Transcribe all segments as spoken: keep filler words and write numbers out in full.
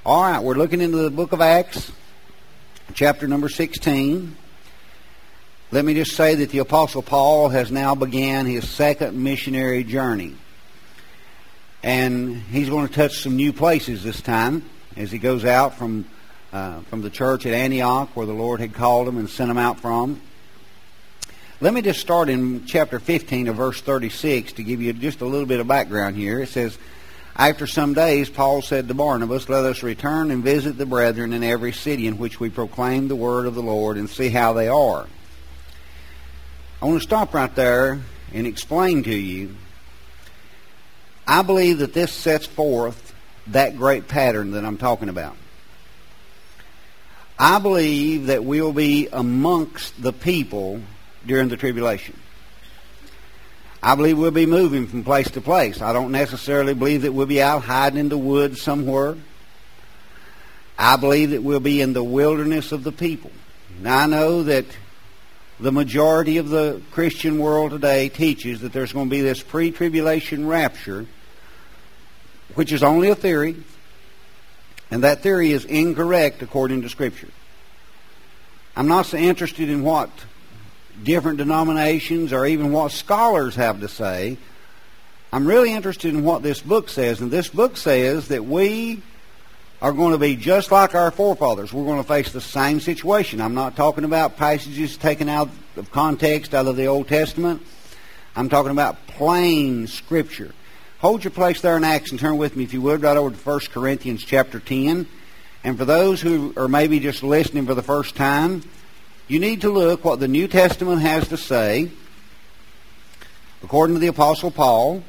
All right, we're looking into the book of Acts, chapter number sixteen. Let me just say that the Apostle Paul has now began his second missionary journey. And he's going to touch some new places this time as he goes out from uh, from the church at Antioch where the Lord had called him and sent him out from. Let me just start in chapter fifteen of verse thirty-six to give you just a little bit of background here. It says, "After some days, Paul said to Barnabas, 'Let us return and visit the brethren in every city in which we proclaim the word of the Lord and see how they are.'" I want to stop right there and explain to you. I believe that this sets forth that great pattern that I'm talking about. I believe that we'll be amongst the people during the tribulation. I believe we'll be moving from place to place. I don't necessarily believe that we'll be out hiding in the woods somewhere. I believe that we'll be in the wilderness of the people. Now, I know that the majority of the Christian world today teaches that there's going to be this pre-tribulation rapture, which is only a theory, and that theory is incorrect according to Scripture. I'm not so interested in what different denominations or even what scholars have to say. I'm really interested in what this book says, and this book says that we are going to be just like our forefathers. We're going to face the same situation. I'm not talking about passages taken out of context out of the Old Testament. I'm talking about plain Scripture. Hold your place there in Acts and turn with me, if you would, right over to First Corinthians chapter ten. And for those who are maybe just listening for the first time, you need to look what the New Testament has to say, according to the Apostle Paul,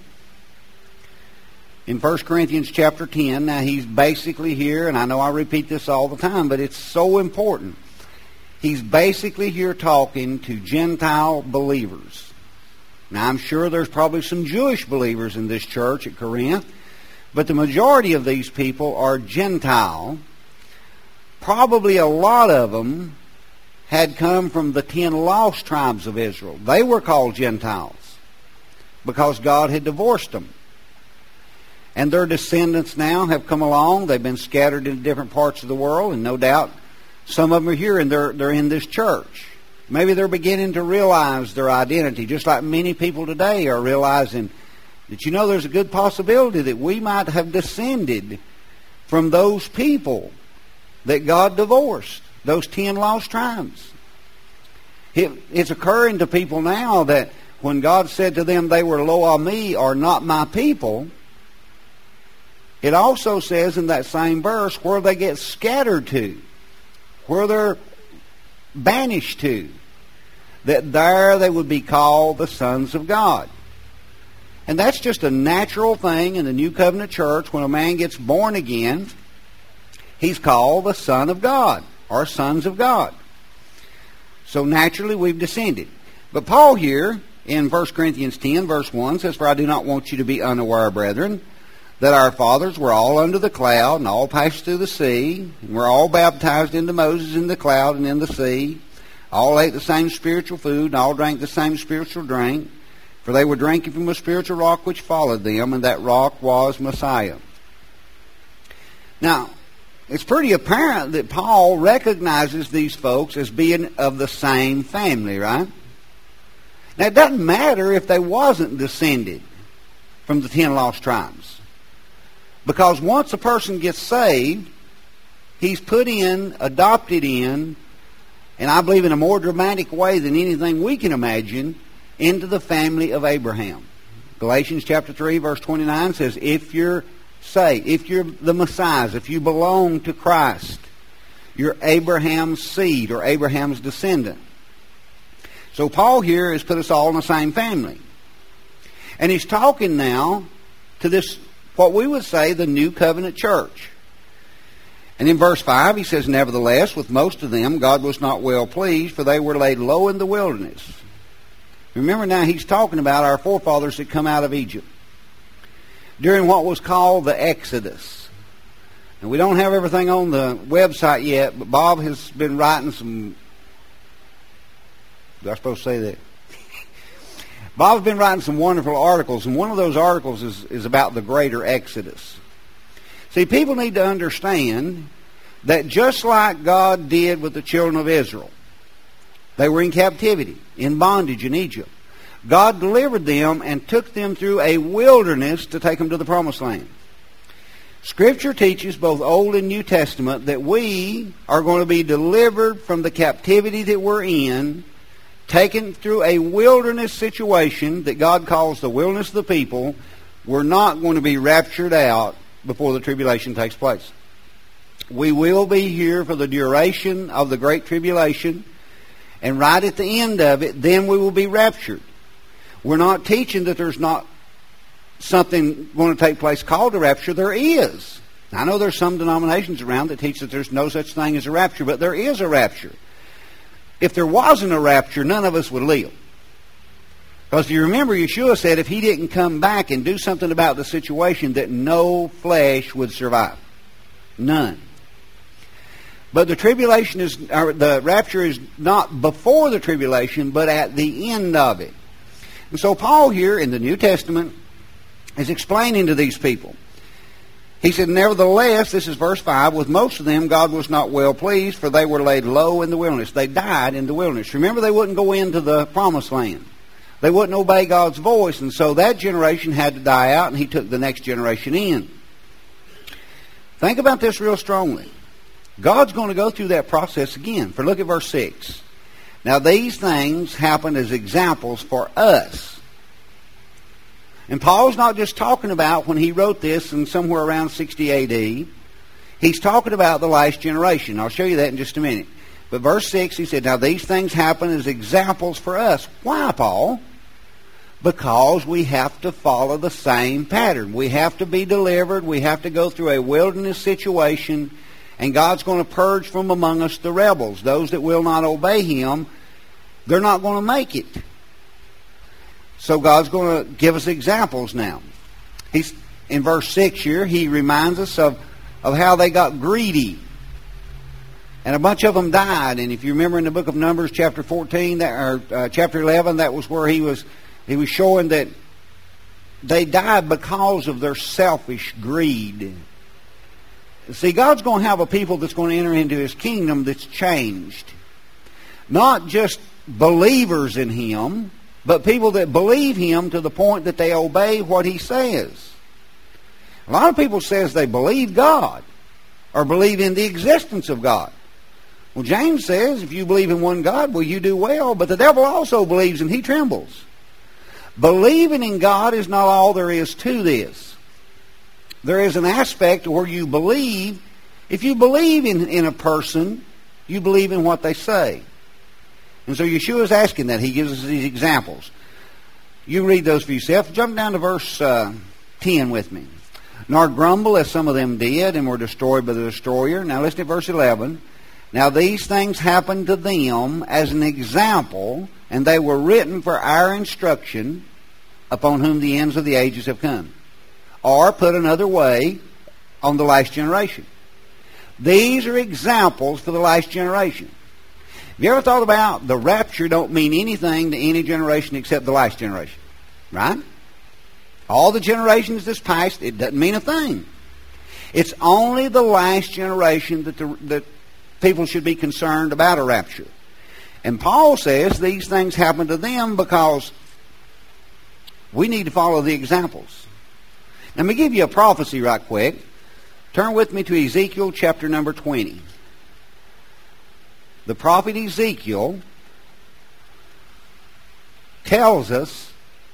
in First Corinthians chapter ten. Now, he's basically here, and I know I repeat this all the time, but it's so important. He's basically here talking to Gentile believers. Now, I'm sure there's probably some Jewish believers in this church at Corinth, but the majority of these people are Gentile. Probably a lot of them had come from the ten lost tribes of Israel. They were called Gentiles because God had divorced them. And their descendants now have come along. They've been scattered in different parts of the world, and no doubt some of them are here and they're, they're in this church. Maybe they're beginning to realize their identity, just like many people today are realizing that, you know, there's a good possibility that we might have descended from those people that God divorced, those ten lost tribes. It, it's occurring to people now that when God said to them they were lo ami, or not my people, it also says in that same verse where they get scattered to, where they're banished to, that there they would be called the sons of God. And that's just a natural thing in the New Covenant church. When a man gets born again, he's called the Son of God, or sons of God. So naturally we've descended. But Paul here in First Corinthians ten, verse one, says, "For I do not want you to be unaware, brethren, that our fathers were all under the cloud, and all passed through the sea, and were all baptized into Moses in the cloud and in the sea. All ate the same spiritual food, and all drank the same spiritual drink. For they were drinking from a spiritual rock which followed them, and that rock was Messiah." Now, it's pretty apparent that Paul recognizes these folks as being of the same family, right? Now, it doesn't matter if they wasn't descended from the ten lost tribes. Because once a person gets saved, he's put in, adopted in, and I believe in a more dramatic way than anything we can imagine, into the family of Abraham. Galatians chapter three, verse twenty-nine says, if you're saved, if you're the Messiah, if you belong to Christ, you're Abraham's seed or Abraham's descendant. So Paul here has put us all in the same family. And he's talking now to this, what we would say, the New Covenant church. And in verse five, he says, "Nevertheless, with most of them, God was not well pleased, for they were laid low in the wilderness." Remember now, he's talking about our forefathers that come out of Egypt during what was called the Exodus. And we don't have everything on the website yet, but Bob has been writing some... Was I supposed to say that? Bob's been writing some wonderful articles, and one of those articles is, is about the greater Exodus. See, people need to understand that just like God did with the children of Israel, they were in captivity, in bondage in Egypt. God delivered them and took them through a wilderness to take them to the promised land. Scripture teaches, both Old and New Testament, that we are going to be delivered from the captivity that we're in, taken through a wilderness situation that God calls the wilderness of the people. We're not going to be raptured out before the tribulation takes place. We will be here for the duration of the Great Tribulation, and right at the end of it, then we will be raptured. We're not teaching that there's not something going to take place called a rapture. There is. I know there's some denominations around that teach that there's no such thing as a rapture, but there is a rapture. If there wasn't a rapture, none of us would live. Because you remember, Yeshua said if he didn't come back and do something about the situation, that no flesh would survive. None. But the tribulation is, or the rapture is not before the tribulation, but at the end of it. And so Paul here in the New Testament is explaining to these people. He said, nevertheless, this is verse five, with most of them God was not well pleased, for they were laid low in the wilderness. They died in the wilderness. Remember, they wouldn't go into the promised land. They wouldn't obey God's voice, and so that generation had to die out, and he took the next generation in. Think about this real strongly. God's going to go through that process again. For look at verse six. Now these things happen as examples for us. And Paul's not just talking about when he wrote this in somewhere around sixty A D. He's talking about the last generation. I'll show you that in just a minute. But verse six, he said, now these things happen as examples for us. Why, Paul? Because we have to follow the same pattern. We have to be delivered. We have to go through a wilderness situation. And God's going to purge from among us the rebels. Those that will not obey him, they're not going to make it. So God's going to give us examples now. He's in verse six here, he reminds us of, of how they got greedy. And a bunch of them died. And if you remember in the book of Numbers, chapter fourteen, that, or uh, chapter eleven, that was where he was he was showing that they died because of their selfish greed. See, God's going to have a people that's going to enter into his kingdom that's changed. Not just believers in him, but people that believe him to the point that they obey what he says. A lot of people says they believe God or believe in the existence of God. Well, James says, if you believe in one God, well, you do well, but the devil also believes and he trembles. Believing in God is not all there is to this. There is an aspect where you believe. If you believe in, in a person, you believe in what they say. And so Yeshua is asking that. He gives us these examples. You read those for yourself. Jump down to verse uh, ten with me. Nor grumble as some of them did and were destroyed by the destroyer. Now listen to verse eleven. Now these things happened to them as an example, and they were written for our instruction, upon whom the ends of the ages have come. Or, put another way, on the last generation. These are examples for the last generation. Have you ever thought about the rapture don't mean anything to any generation except the last generation? Right? All the generations that's passed, it doesn't mean a thing. It's only the last generation that, the, that people should be concerned about a rapture. And Paul says these things happen to them because we need to follow the examples. Let me give you a prophecy right quick. Turn with me to Ezekiel chapter number twenty. The prophet Ezekiel tells us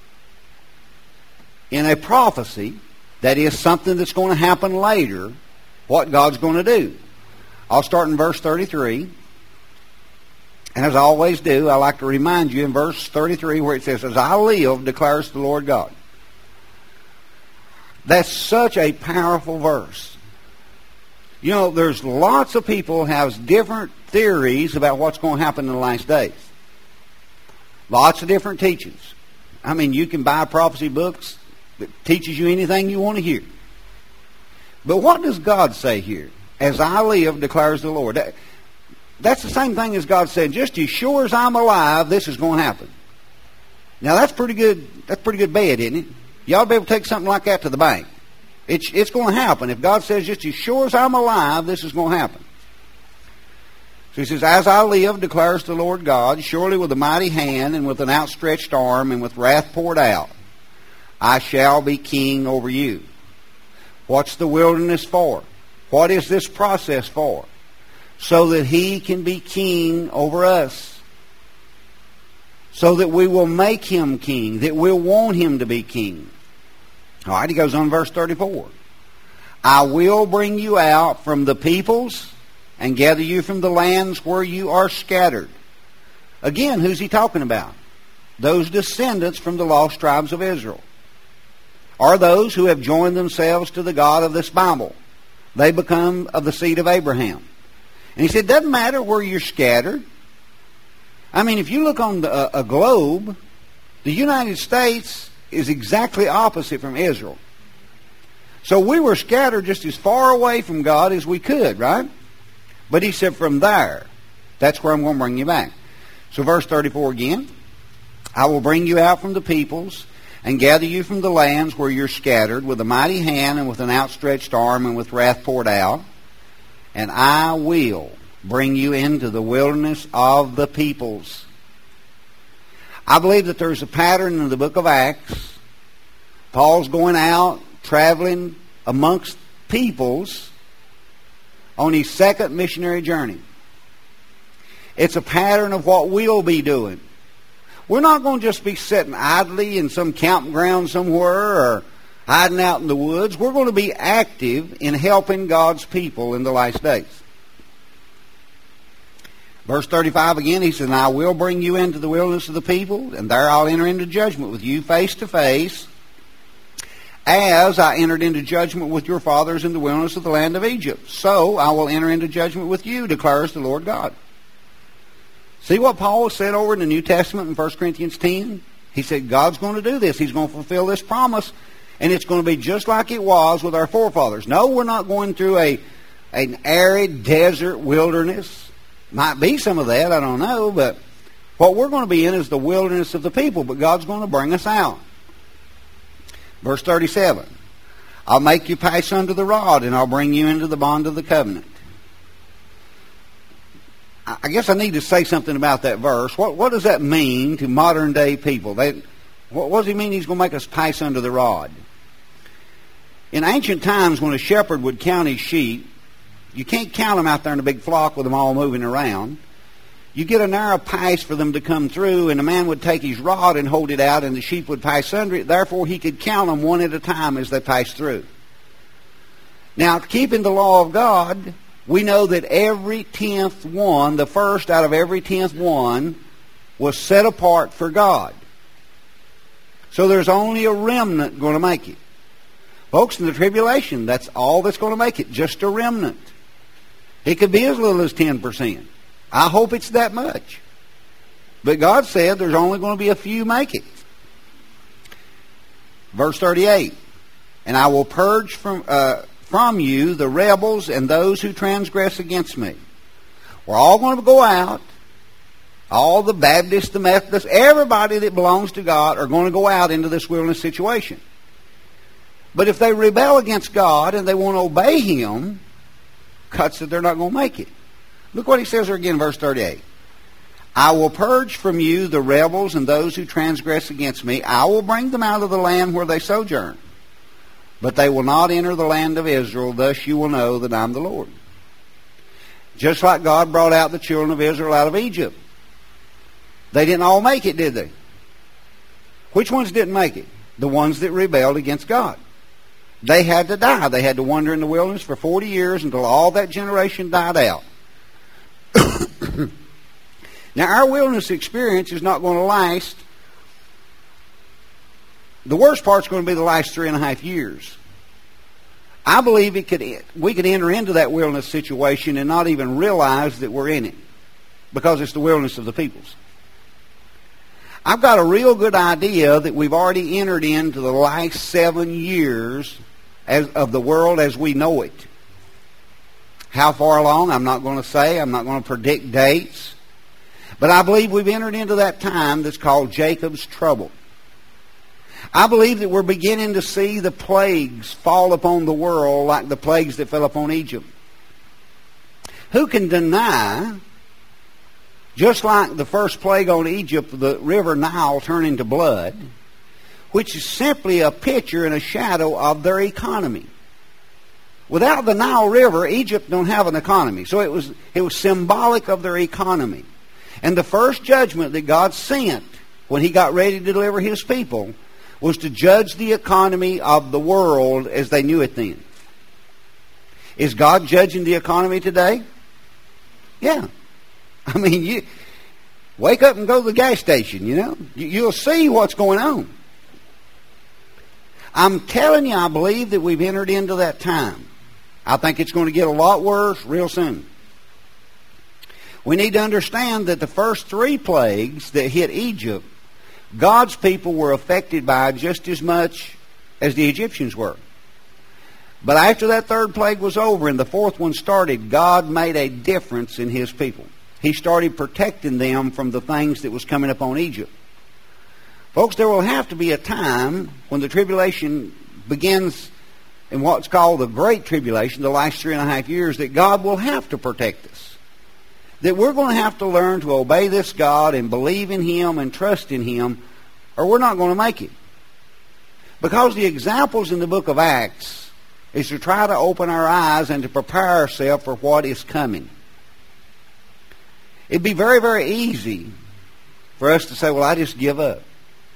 in a prophecy that is something that's going to happen later, what God's going to do. I'll start in verse thirty-three. And as I always do, I like to remind you in verse thirty-three where it says, as I live, declares the Lord God. That's such a powerful verse. You know, there's lots of people who have different theories about what's going to happen in the last days. Lots of different teachings. I mean, you can buy prophecy books that teaches you anything you want to hear. But what does God say here? As I live, declares the Lord. That, that's the same thing as God said, just as sure as I'm alive, this is going to happen. Now that's pretty good, that's pretty good bet, isn't it? You ought to be able to take something like that to the bank. It's, it's going to happen. If God says, just as sure as I'm alive, this is going to happen. So he says, as I live, declares the Lord God, surely with a mighty hand and with an outstretched arm and with wrath poured out, I shall be king over you. What's the wilderness for? What is this process for? So that he can be king over us. So that we will make him king, that we'll want him to be king. All right, he goes on verse thirty-four. I will bring you out from the peoples and gather you from the lands where you are scattered. Again, who's he talking about? Those descendants from the lost tribes of Israel. Are those who have joined themselves to the God of this Bible. They become of the seed of Abraham. And he said, it doesn't matter where you're scattered. I mean, if you look on the, a globe, the United States is exactly opposite from Israel. So we were scattered just as far away from God as we could, right? But he said from there, that's where I'm going to bring you back. So verse thirty-four again. I will bring you out from the peoples and gather you from the lands where you're scattered with a mighty hand and with an outstretched arm and with wrath poured out. And I will bring you into the wilderness of the peoples. I believe that there's a pattern in the book of Acts. Paul's going out, traveling amongst peoples on his second missionary journey. It's a pattern of what we'll be doing. We're not going to just be sitting idly in some campground somewhere or hiding out in the woods. We're going to be active in helping God's people in the last days. Verse thirty-five again, he said, and I will bring you into the wilderness of the people, and there I'll enter into judgment with you face to face, as I entered into judgment with your fathers in the wilderness of the land of Egypt. So I will enter into judgment with you, declares the Lord God. See what Paul said over in the New Testament in First Corinthians ten? He said, God's going to do this. He's going to fulfill this promise, and it's going to be just like it was with our forefathers. No, we're not going through a an arid desert wilderness. Might be some of that, I don't know, but what we're going to be in is the wilderness of the people, but God's going to bring us out. Verse thirty-seven, I'll make you pass under the rod, and I'll bring you into the bond of the covenant. I guess I need to say something about that verse. What, what does that mean to modern day people? They, what, what does he mean he's going to make us pass under the rod? In ancient times, when a shepherd would count his sheep, you can't count them out there in a big flock with them all moving around. You get a narrow pass for them to come through, and a man would take his rod and hold it out, and the sheep would pass under it. Therefore, he could count them one at a time as they passed through. Now, keeping the law of God, we know that every tenth one, the first out of every tenth one, was set apart for God. So there's only a remnant going to make it. Folks, in the tribulation, that's all that's going to make it, just a remnant. It could be as little as ten percent. I hope it's that much. But God said there's only going to be a few make it. Verse thirty-eight, and I will purge from uh, from you the rebels and those who transgress against me. We're all going to go out. All the Baptists, the Methodists, everybody that belongs to God are going to go out into this wilderness situation. But if they rebel against God and they won't obey Him, God said they're not going to make it. Look what He says there again, verse thirty-eight. I will purge from you the rebels and those who transgress against me. I will bring them out of the land where they sojourn. But they will not enter the land of Israel. Thus you will know that I'm the Lord. Just like God brought out the children of Israel out of Egypt. They didn't all make it, did they? Which ones didn't make it? The ones that rebelled against God. They had to die. They had to wander in the wilderness for forty years until all that generation died out. Now, our wilderness experience is not going to last. The worst part's going to be the last three and a half years. I believe it could we could enter into that wilderness situation and not even realize that we're in it, because it's the wilderness of the peoples. I've got a real good idea that we've already entered into the last seven years as, of the world as we know it. How far along, I'm not going to say. I'm not going to predict dates. But I believe we've entered into that time that's called Jacob's trouble. I believe that we're beginning to see the plagues fall upon the world like the plagues that fell upon Egypt. Who can deny, just like the first plague on Egypt, the river Nile turning to blood, which is simply a picture and a shadow of their economy. Without the Nile River, Egypt don't have an economy. So it was, it was symbolic of their economy. And the first judgment that God sent when He got ready to deliver His people was to judge the economy of the world as they knew it then. Is God judging the economy today? Yeah. I mean, you wake up and go to the gas station, you know. You'll see what's going on. I'm telling you, I believe that we've entered into that time. I think it's going to get a lot worse real soon. We need to understand that the first three plagues that hit Egypt, God's people were affected by just as much as the Egyptians were. But after that third plague was over and the fourth one started, God made a difference in His people. He started protecting them from the things that was coming upon Egypt. Folks, there will have to be a time when the tribulation begins in what's called the Great Tribulation, the last three and a half years, that God will have to protect us. That we're going to have to learn to obey this God and believe in Him and trust in Him, or we're not going to make it. Because the examples in the book of Acts is to try to open our eyes and to prepare ourselves for what is coming. It'd be very, very easy for us to say, well, I just give up.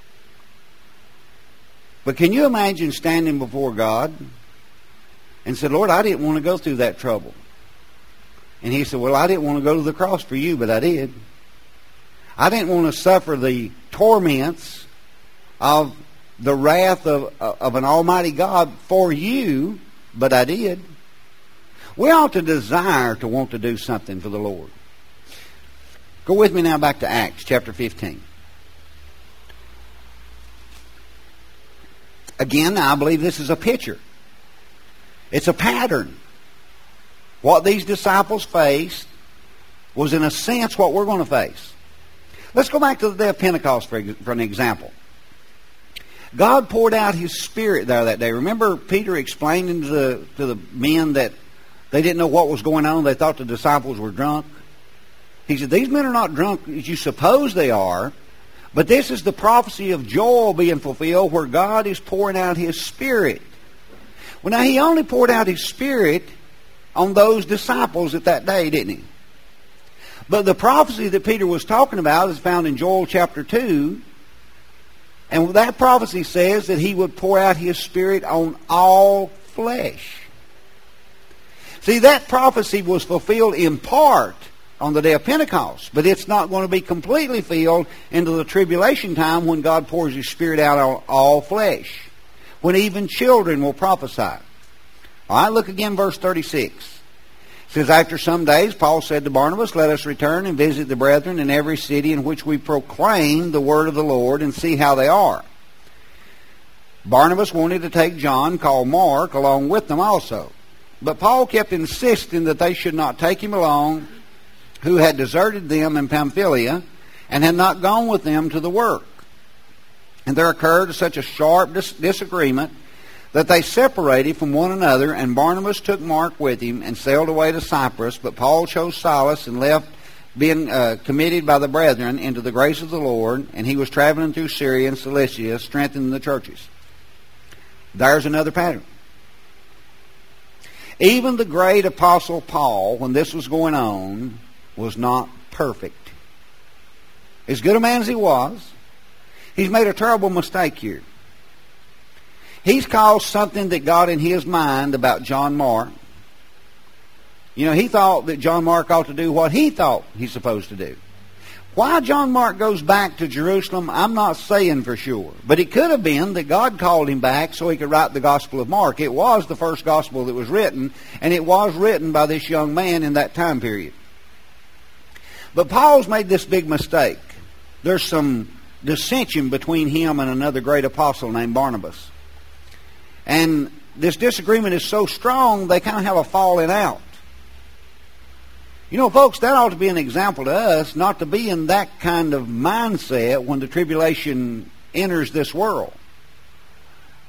But can you imagine standing before God and said, Lord, I didn't want to go through that trouble. And He said, well, I didn't want to go to the cross for you, but I did. I didn't want to suffer the torments of the wrath of, of an almighty God for you, but I did. We ought to desire to want to do something for the Lord. Go with me now back to Acts chapter fifteen. Again, I believe this is a picture. It's a pattern. What these disciples faced was, in a sense, what we're going to face. Let's go back to the day of Pentecost for, for an example. God poured out His Spirit there that day. Remember Peter explaining to the, to the men that they didn't know what was going on. They thought the disciples were drunk. He said, these men are not drunk as you suppose they are, but this is the prophecy of Joel being fulfilled, where God is pouring out His Spirit. Well, now, He only poured out His Spirit on those disciples at that day, didn't He? But the prophecy that Peter was talking about is found in Joel chapter two. And that prophecy says that He would pour out His Spirit on all flesh. See, that prophecy was fulfilled in part on the day of Pentecost, but it's not going to be completely filled into the tribulation time when God pours His Spirit out on all flesh, when even children will prophesy. All right, look again, verse thirty-six. It says, after some days, Paul said to Barnabas, let us return and visit the brethren in every city in which we proclaim the word of the Lord and see how they are. Barnabas wanted to take John, called Mark, along with them also. But Paul kept insisting that they should not take him along, who had deserted them in Pamphylia and had not gone with them to the work. And there occurred such a sharp dis- disagreement that they separated from one another, and Barnabas took Mark with him and sailed away to Cyprus, but Paul chose Silas and left, being uh, committed by the brethren into the grace of the Lord, and he was traveling through Syria and Cilicia, strengthening the churches. There's another pattern. Even the great apostle Paul, when this was going on, was not perfect. As good a man as he was, he's made a terrible mistake here. He's caused something that got in his mind about John Mark. You know, he thought that John Mark ought to do what he thought he's supposed to do. Why John Mark goes back to Jerusalem, I'm not saying for sure. But it could have been that God called him back so he could write the Gospel of Mark. It was the first gospel that was written, and it was written by this young man in that time period. But Paul's made this big mistake. There's some dissension between him and another great apostle named Barnabas. And this disagreement is so strong, they kind of have a falling out. You know, folks, that ought to be an example to us not to be in that kind of mindset when the tribulation enters this world.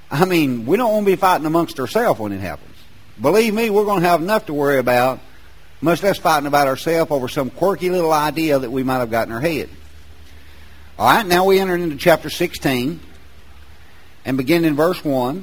I mean, we don't want to be fighting amongst ourselves when it happens. Believe me, we're going to have enough to worry about, much less fighting about ourselves over some quirky little idea that we might have got in our head. All right, now we enter into chapter sixteen and begin in verse one.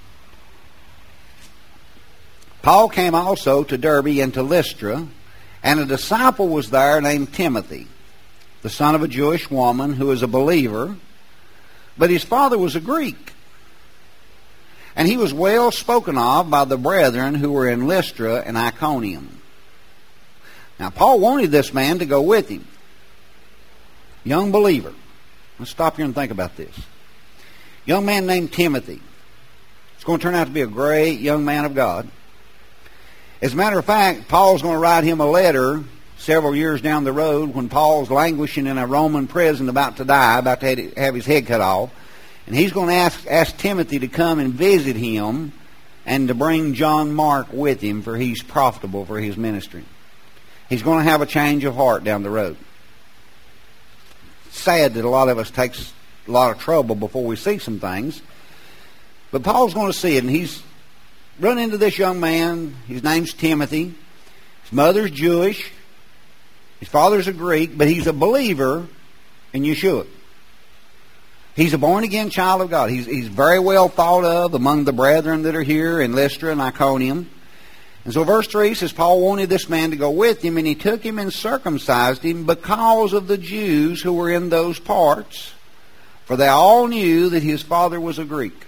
Paul came also to Derbe and to Lystra, and a disciple was there named Timothy, the son of a Jewish woman who is a believer, but his father was a Greek. And he was well spoken of by the brethren who were in Lystra and Iconium. Now, Paul wanted this man to go with him. Young believer. Let's stop here and think about this. Young man named Timothy. It's going to turn out to be a great young man of God. As a matter of fact, Paul's going to write him a letter several years down the road when Paul's languishing in a Roman prison about to die, about to have his head cut off. And he's going to ask, ask Timothy to come and visit him and to bring John Mark with him, for he's profitable for his ministry. He's going to have a change of heart down the road. Sad that a lot of us takes a lot of trouble before we see some things. But Paul's going to see it, and he's run into this young man. His name's Timothy. His mother's Jewish. His father's a Greek, but he's a believer in Yeshua. He's a born-again child of God. He's, he's very well thought of among the brethren that are here in Lystra and Iconium. And so verse three says, Paul wanted this man to go with him, and he took him and circumcised him because of the Jews who were in those parts, for they all knew that his father was a Greek.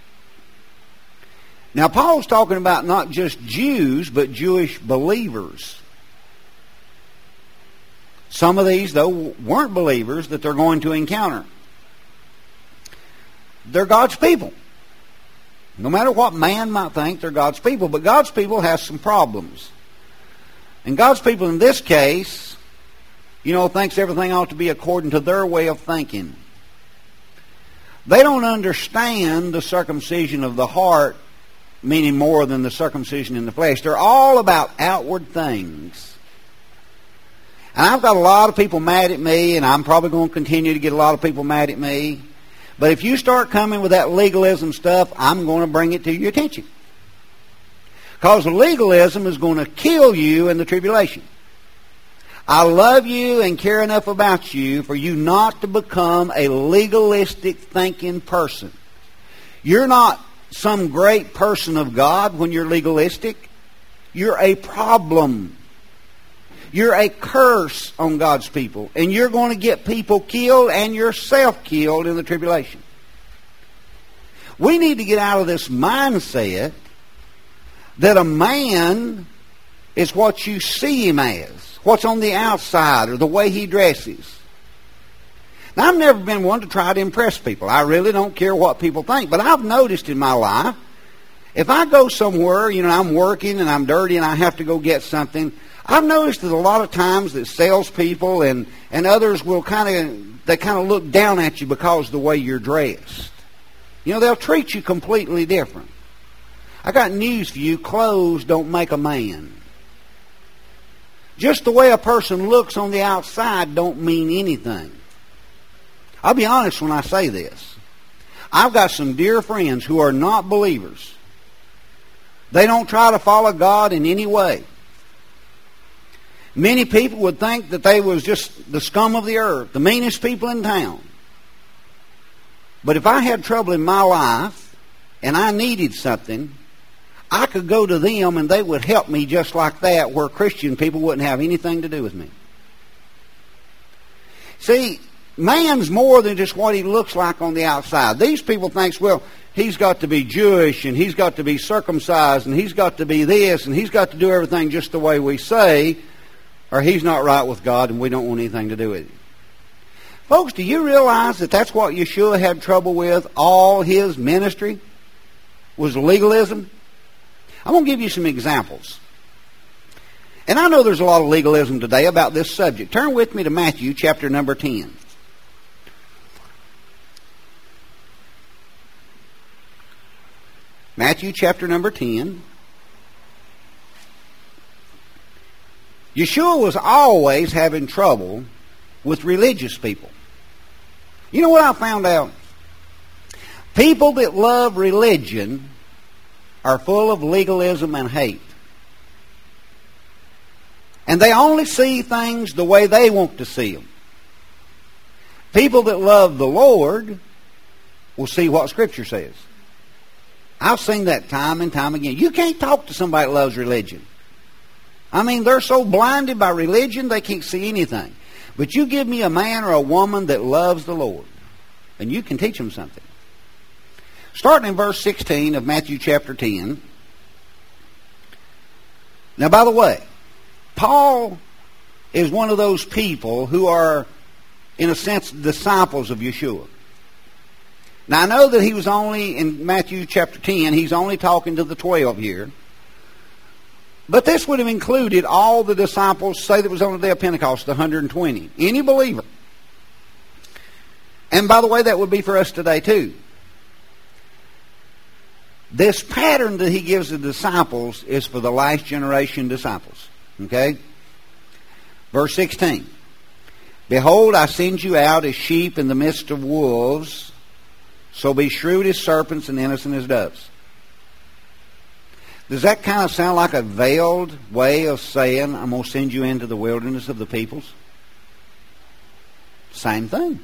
Now, Paul's talking about not just Jews, but Jewish believers. Some of these, though, weren't believers that they're going to encounter. They're God's people. No matter what man might think, they're God's people. But God's people have some problems. And God's people in this case, you know, thinks everything ought to be according to their way of thinking. They don't understand the circumcision of the heart, meaning more than the circumcision in the flesh. They're all about outward things. And I've got a lot of people mad at me, and I'm probably going to continue to get a lot of people mad at me. But if you start coming with that legalism stuff, I'm going to bring it to your attention. Because legalism is going to kill you in the tribulation. I love you and care enough about you for you not to become a legalistic thinking person. You're not some great person of God when you're legalistic. You're a problem. You're a curse on God's people. And you're going to get people killed and yourself killed in the tribulation. We need to get out of this mindset that a man is what you see him as. What's on the outside or the way he dresses. Now, I've never been one to try to impress people. I really don't care what people think. But I've noticed in my life, if I go somewhere, you know, I'm working and I'm dirty and I have to go get something, I've noticed that a lot of times that salespeople and, and others will kind of, they kind of look down at you because of the way you're dressed. You know, they'll treat you completely different. I got news for you. Clothes don't make a man. Just the way a person looks on the outside don't mean anything. I'll be honest when I say this. I've got some dear friends who are not believers. They don't try to follow God in any way. Many people would think that they was just the scum of the earth, the meanest people in town. But if I had trouble in my life and I needed something, I could go to them and they would help me just like that, where Christian people wouldn't have anything to do with me. See, man's more than just what he looks like on the outside. These people think, well, he's got to be Jewish and he's got to be circumcised and he's got to be this and he's got to do everything just the way we say, or he's not right with God and we don't want anything to do with him. Folks, do you realize that that's what Yeshua had trouble with all his ministry? Was legalism? I'm going to give you some examples. And I know there's a lot of legalism today about this subject. Turn with me to Matthew chapter number ten. Matthew chapter number ten. Yeshua was always having trouble with religious people. You know what I found out? People that love religion are full of legalism and hate. And they only see things the way they want to see them. People that love the Lord will see what Scripture says. I've seen that time and time again. You can't talk to somebody that loves religion. I mean, they're so blinded by religion they can't see anything. But you give me a man or a woman that loves the Lord, and you can teach them something. Starting in verse sixteen of Matthew chapter ten. Now, by the way, Paul is one of those people who are, in a sense, disciples of Yeshua. Now, I know that he was only, in Matthew chapter ten, he's only talking to the twelve here. But this would have included all the disciples, say that was on the day of Pentecost, the one hundred twenty. Any believer. And by the way, that would be for us today too. This pattern that he gives the disciples is for the last generation disciples. Okay? Verse sixteen. Behold, I send you out as sheep in the midst of wolves, so be shrewd as serpents and innocent as doves. Does that kind of sound like a veiled way of saying, I'm going to send you into the wilderness of the peoples? Same thing.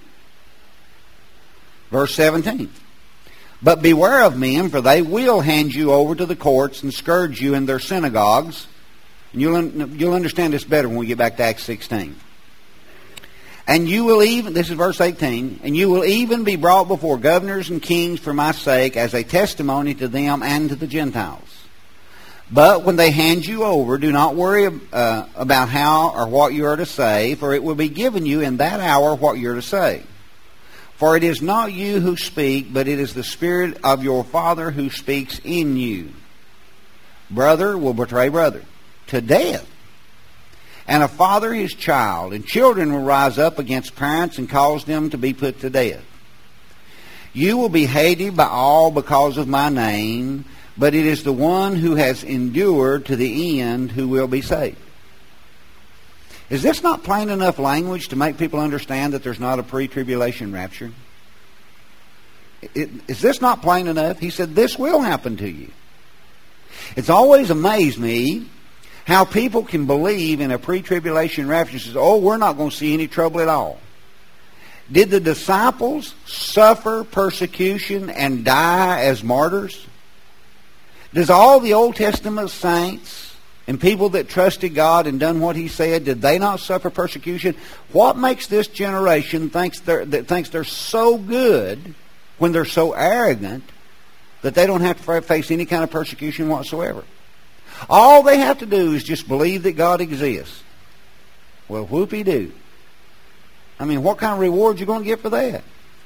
Verse seventeen. But beware of men, for they will hand you over to the courts and scourge you in their synagogues. And you'll, you'll understand this better when we get back to Acts sixteen. And you will even, this is verse eighteen, and you will even be brought before governors and kings for my sake as a testimony to them and to the Gentiles. But when they hand you over, do not worry uh, about how or what you are to say, for it will be given you in that hour what you are to say. For it is not you who speak, but it is the Spirit of your Father who speaks in you. Brother will betray brother to death, and a father his child, and children will rise up against parents and cause them to be put to death. You will be hated by all because of my name, but it is the one who has endured to the end who will be saved. Is this not plain enough language to make people understand that there's not a pre-tribulation rapture? It, is this not plain enough? He said, this will happen to you. It's always amazed me how people can believe in a pre-tribulation rapture and says, oh, we're not going to see any trouble at all. Did the disciples suffer persecution and die as martyrs? Does all the Old Testament saints and people that trusted God and done what He said, did they not suffer persecution? What makes this generation thinks they're, that thinks they're so good when they're so arrogant that they don't have to face any kind of persecution whatsoever? All they have to do is just believe that God exists. Well, whoopee-doo. I mean, what kind of reward you going to get for that?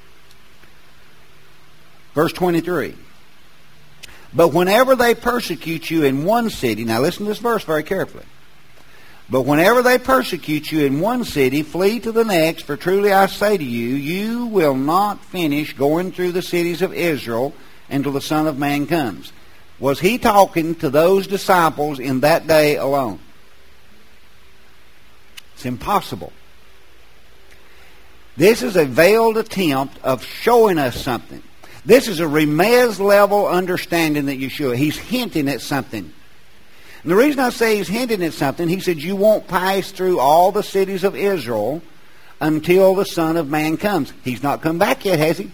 Verse twenty-three. But whenever they persecute you in one city, now listen to this verse very carefully. But whenever they persecute you in one city, flee to the next, for truly I say to you, you will not finish going through the cities of Israel until the Son of Man comes. Was he talking to those disciples in that day alone? It's impossible. This is a veiled attempt of showing us something. This is a remez level understanding that Yeshua, he's hinting at something. And the reason I say he's hinting at something, he said you won't pass through all the cities of Israel until the Son of Man comes. He's not come back yet, has he?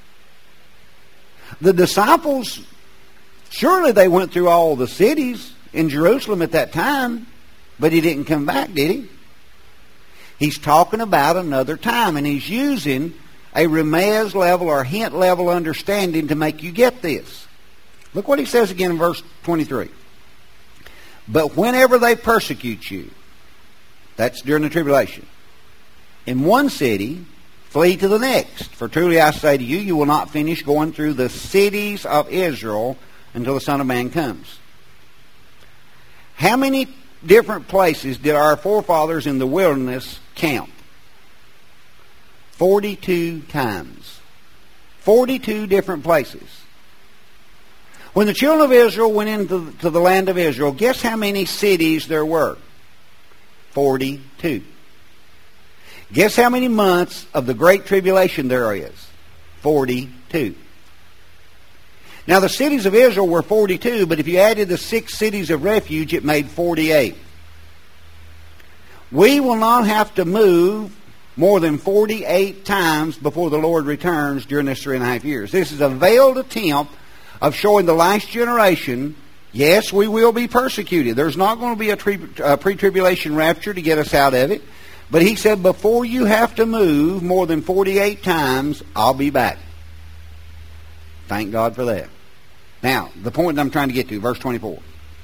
The disciples, surely they went through all the cities in Jerusalem at that time, but he didn't come back, did he? He's talking about another time, and he's using a remez level or hint level understanding to make you get this. Look what he says again in verse twenty-three. But whenever they persecute you, that's during the tribulation, in one city, flee to the next. For truly I say to you, you will not finish going through the cities of Israel until the Son of Man comes. How many different places did our forefathers in the wilderness camp? Forty-two times. Forty-two different places. When the children of Israel went into to the land of Israel, guess how many cities there were? Forty-two. Guess how many months of the Great Tribulation there is? Forty-two. Now the cities of Israel were forty-two, but if you added the six cities of refuge, it made forty-eight. We will not have to move more than forty-eight times before the Lord returns during this three and a half years. This is a veiled attempt of showing the last generation, yes, we will be persecuted. There's not going to be a, tri- a pre-tribulation rapture to get us out of it. But he said, before you have to move more than forty-eight times, I'll be back. Thank God for that. Now, the point that I'm trying to get to, verse twenty-four.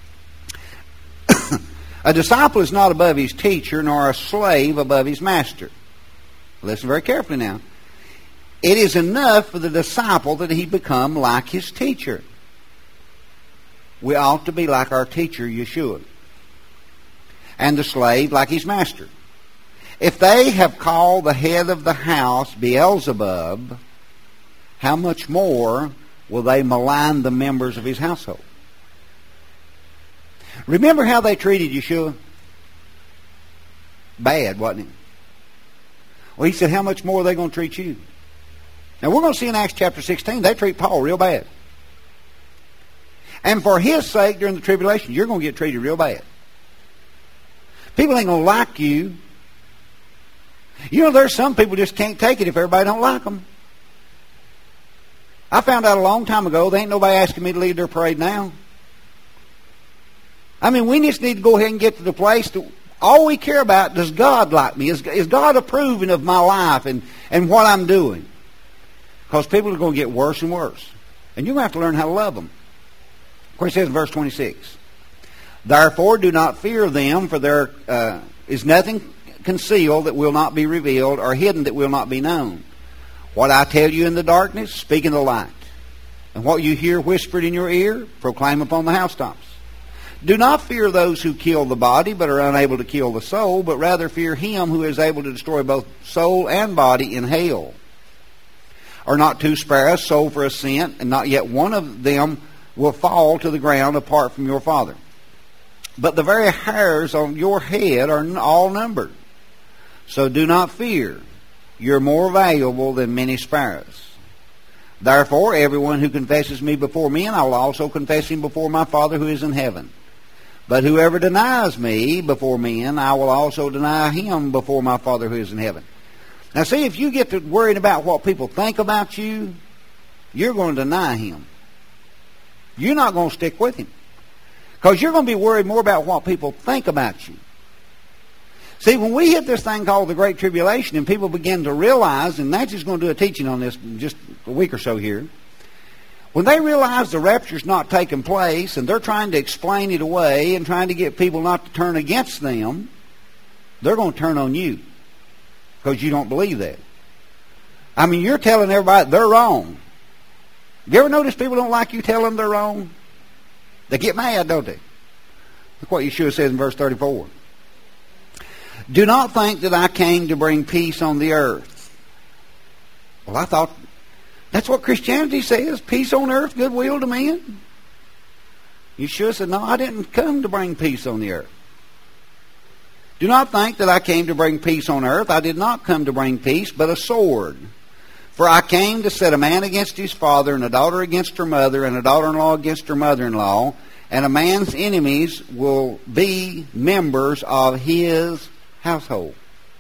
A disciple is not above his teacher, nor a slave above his master. Listen very carefully now. It is enough for the disciple that he become like his teacher. We ought to be like our teacher, Yeshua. And the slave like his master. If they have called the head of the house Beelzebub, how much more will they malign the members of his household? Remember how they treated Yeshua? Bad, wasn't it? Well, he said, how much more are they going to treat you? Now, we're going to see in Acts chapter sixteen, they treat Paul real bad. And for his sake, during the tribulation, you're going to get treated real bad. People ain't going to like you. You know, there's some people just can't take it if everybody don't like them. I found out a long time ago, there ain't nobody asking me to lead their parade now. I mean, we just need to go ahead and get to the place to, all we care about, does God like me? Is, is God approving of my life and, and what I'm doing? Because people are going to get worse and worse. And you're going to have to learn how to love them. Of course, it says in verse twenty-six, therefore do not fear them, for there uh, is nothing concealed that will not be revealed, or hidden that will not be known. What I tell you in the darkness, speak in the light. And what you hear whispered in your ear, proclaim upon the housetops. Do not fear those who kill the body, but are unable to kill the soul, but rather fear him who is able to destroy both soul and body in hell. Are not two sparrows sold for a cent, and not yet one of them will fall to the ground apart from your Father? But the very hairs on your head are all numbered. So do not fear. You're more valuable than many sparrows. Therefore, everyone who confesses me before men, I will also confess him before my Father who is in heaven. But whoever denies me before men, I will also deny him before my Father who is in heaven. Now see, if you get to worrying about what people think about you, you're going to deny him. You're not going to stick with him. Because you're going to be worried more about what people think about you. See, when we hit this thing called the Great Tribulation and people begin to realize, and Nancy's going to do a teaching on this in just a week or so here, when they realize the rapture's not taking place and they're trying to explain it away and trying to get people not to turn against them, they're going to turn on you because you don't believe that. I mean, you're telling everybody they're wrong. You ever notice people don't like you tell them they're wrong? They get mad, don't they? Look what Yeshua says in verse thirty-four. Do not think that I came to bring peace on the earth. Well, I thought that's what Christianity says. Peace on earth, goodwill to men. Yeshua said, no, I didn't come to bring peace on the earth. Do not think that I came to bring peace on earth. I did not come to bring peace, but a sword. For I came to set a man against his father, and a daughter against her mother, and a daughter-in-law against her mother-in-law. And a man's enemies will be members of his household.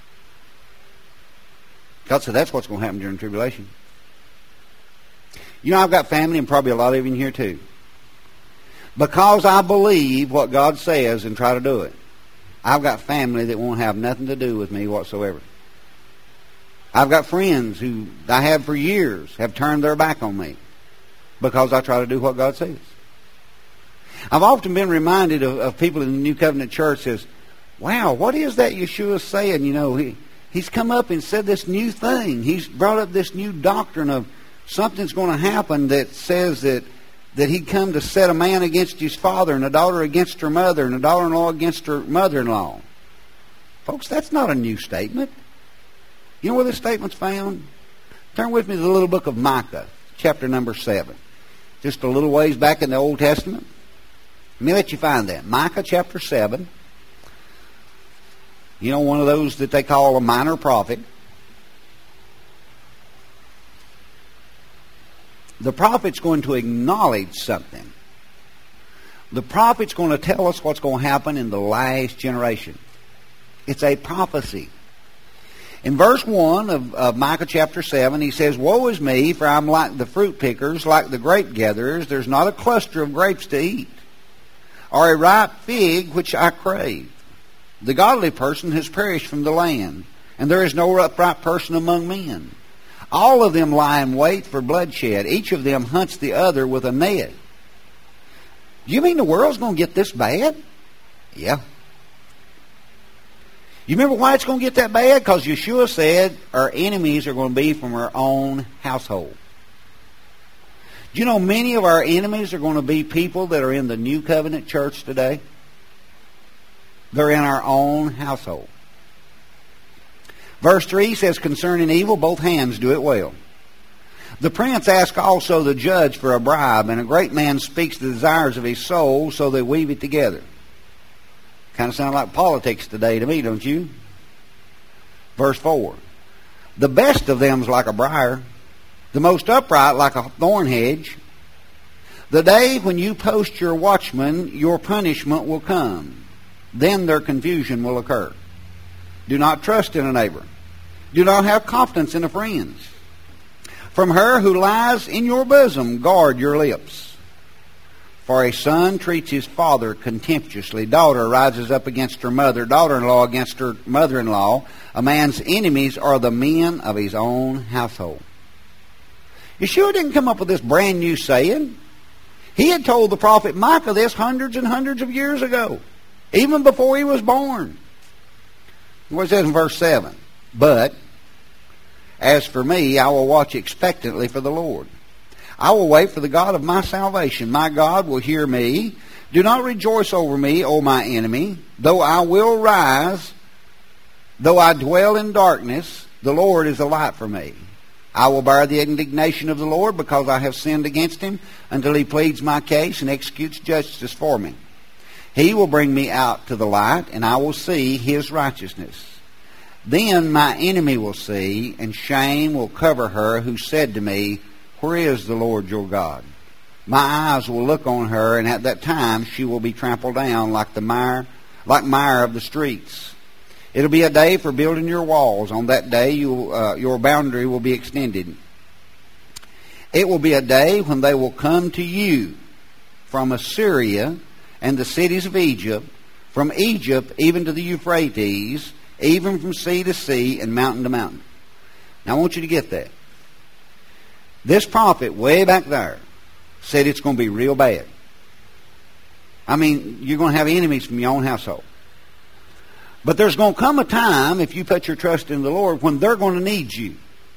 God said that's what's going to happen during the tribulation. You know, I've got family, and probably a lot of you in here too. Because I believe what God says and try to do it, I've got family that won't have nothing to do with me whatsoever. I've got friends who I have for years have turned their back on me because I try to do what God says. I've often been reminded of, of people in the New Covenant Church says, wow, what is that Yeshua's saying? You know, he, he's come up and said this new thing. He's brought up this new doctrine of something's going to happen that says that, that he'd come to set a man against his father and a daughter against her mother and a daughter-in-law against her mother-in-law. Folks, that's not a new statement. You know where this statement's found? Turn with me to the little book of Micah, chapter number seven. Just a little ways back in the Old Testament. Let me let you find that. Micah chapter seven. You know, one of those that they call a minor prophet. The prophet's going to acknowledge something. The prophet's going to tell us what's going to happen in the last generation. It's a prophecy. In verse one of, of Micah chapter seven, he says, "Woe is me, for I'm like the fruit pickers, like the grape gatherers. There's not a cluster of grapes to eat, or a ripe fig which I crave. The godly person has perished from the land, and there is no upright person among men. All of them lie in wait for bloodshed. Each of them hunts the other with a net." Do you mean the world's going to get this bad? Yeah. You remember why it's going to get that bad? Because Yeshua said our enemies are going to be from our own household. Do you know many of our enemies are going to be people that are in the New Covenant church today? They're in our own household. Verse three says, "Concerning evil, both hands do it well. The prince asks also the judge for a bribe, and a great man speaks the desires of his soul, so they weave it together." Kind of sound like politics today to me, don't you? Verse four, "The best of them's like a briar, the most upright like a thorn hedge. The day when you post your watchman, your punishment will come. Then their confusion will occur. Do not trust in a neighbor. Do not have confidence in a friend. From her who lies in your bosom, guard your lips. For a son treats his father contemptuously. Daughter rises up against her mother. Daughter-in-law against her mother-in-law. A man's enemies are the men of his own household." Yeshua didn't come up with this brand new saying. He had told the prophet Micah this hundreds and hundreds of years ago, even before he was born. What it says in verse seven, "But as for me, I will watch expectantly for the Lord. I will wait for the God of my salvation. My God will hear me. Do not rejoice over me, O my enemy. Though I will rise, though I dwell in darkness, the Lord is a light for me. I will bear the indignation of the Lord because I have sinned against him until he pleads my case and executes justice for me. He will bring me out to the light, and I will see his righteousness. Then my enemy will see, and shame will cover her who said to me, Where is the Lord your God? My eyes will look on her, and at that time she will be trampled down like the mire, like mire of the streets. It'll be a day for building your walls. On that day you, uh, your boundary will be extended. It will be a day when they will come to you from Assyria and the cities of Egypt, from Egypt even to the Euphrates, even from sea to sea and mountain to mountain." Now I want you to get that. This prophet way back there said it's going to be real bad. I mean, you're going to have enemies from your own household. But there's going to come a time, if you put your trust in the Lord, when they're going to need you.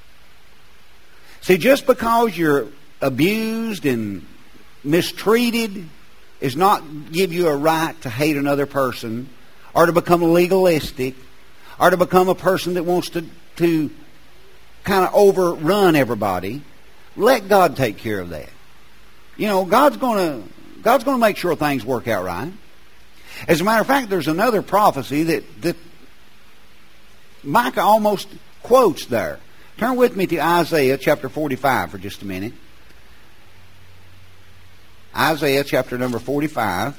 See, just because you're abused and mistreated is not give you a right to hate another person or to become legalistic or to become a person that wants to, to kind of overrun everybody. Let God take care of that. You know, God's going to God's going to make sure things work out right. As a matter of fact, there's another prophecy that, that Micah almost quotes there. Turn with me to Isaiah chapter forty-five for just a minute. Isaiah chapter number forty-five.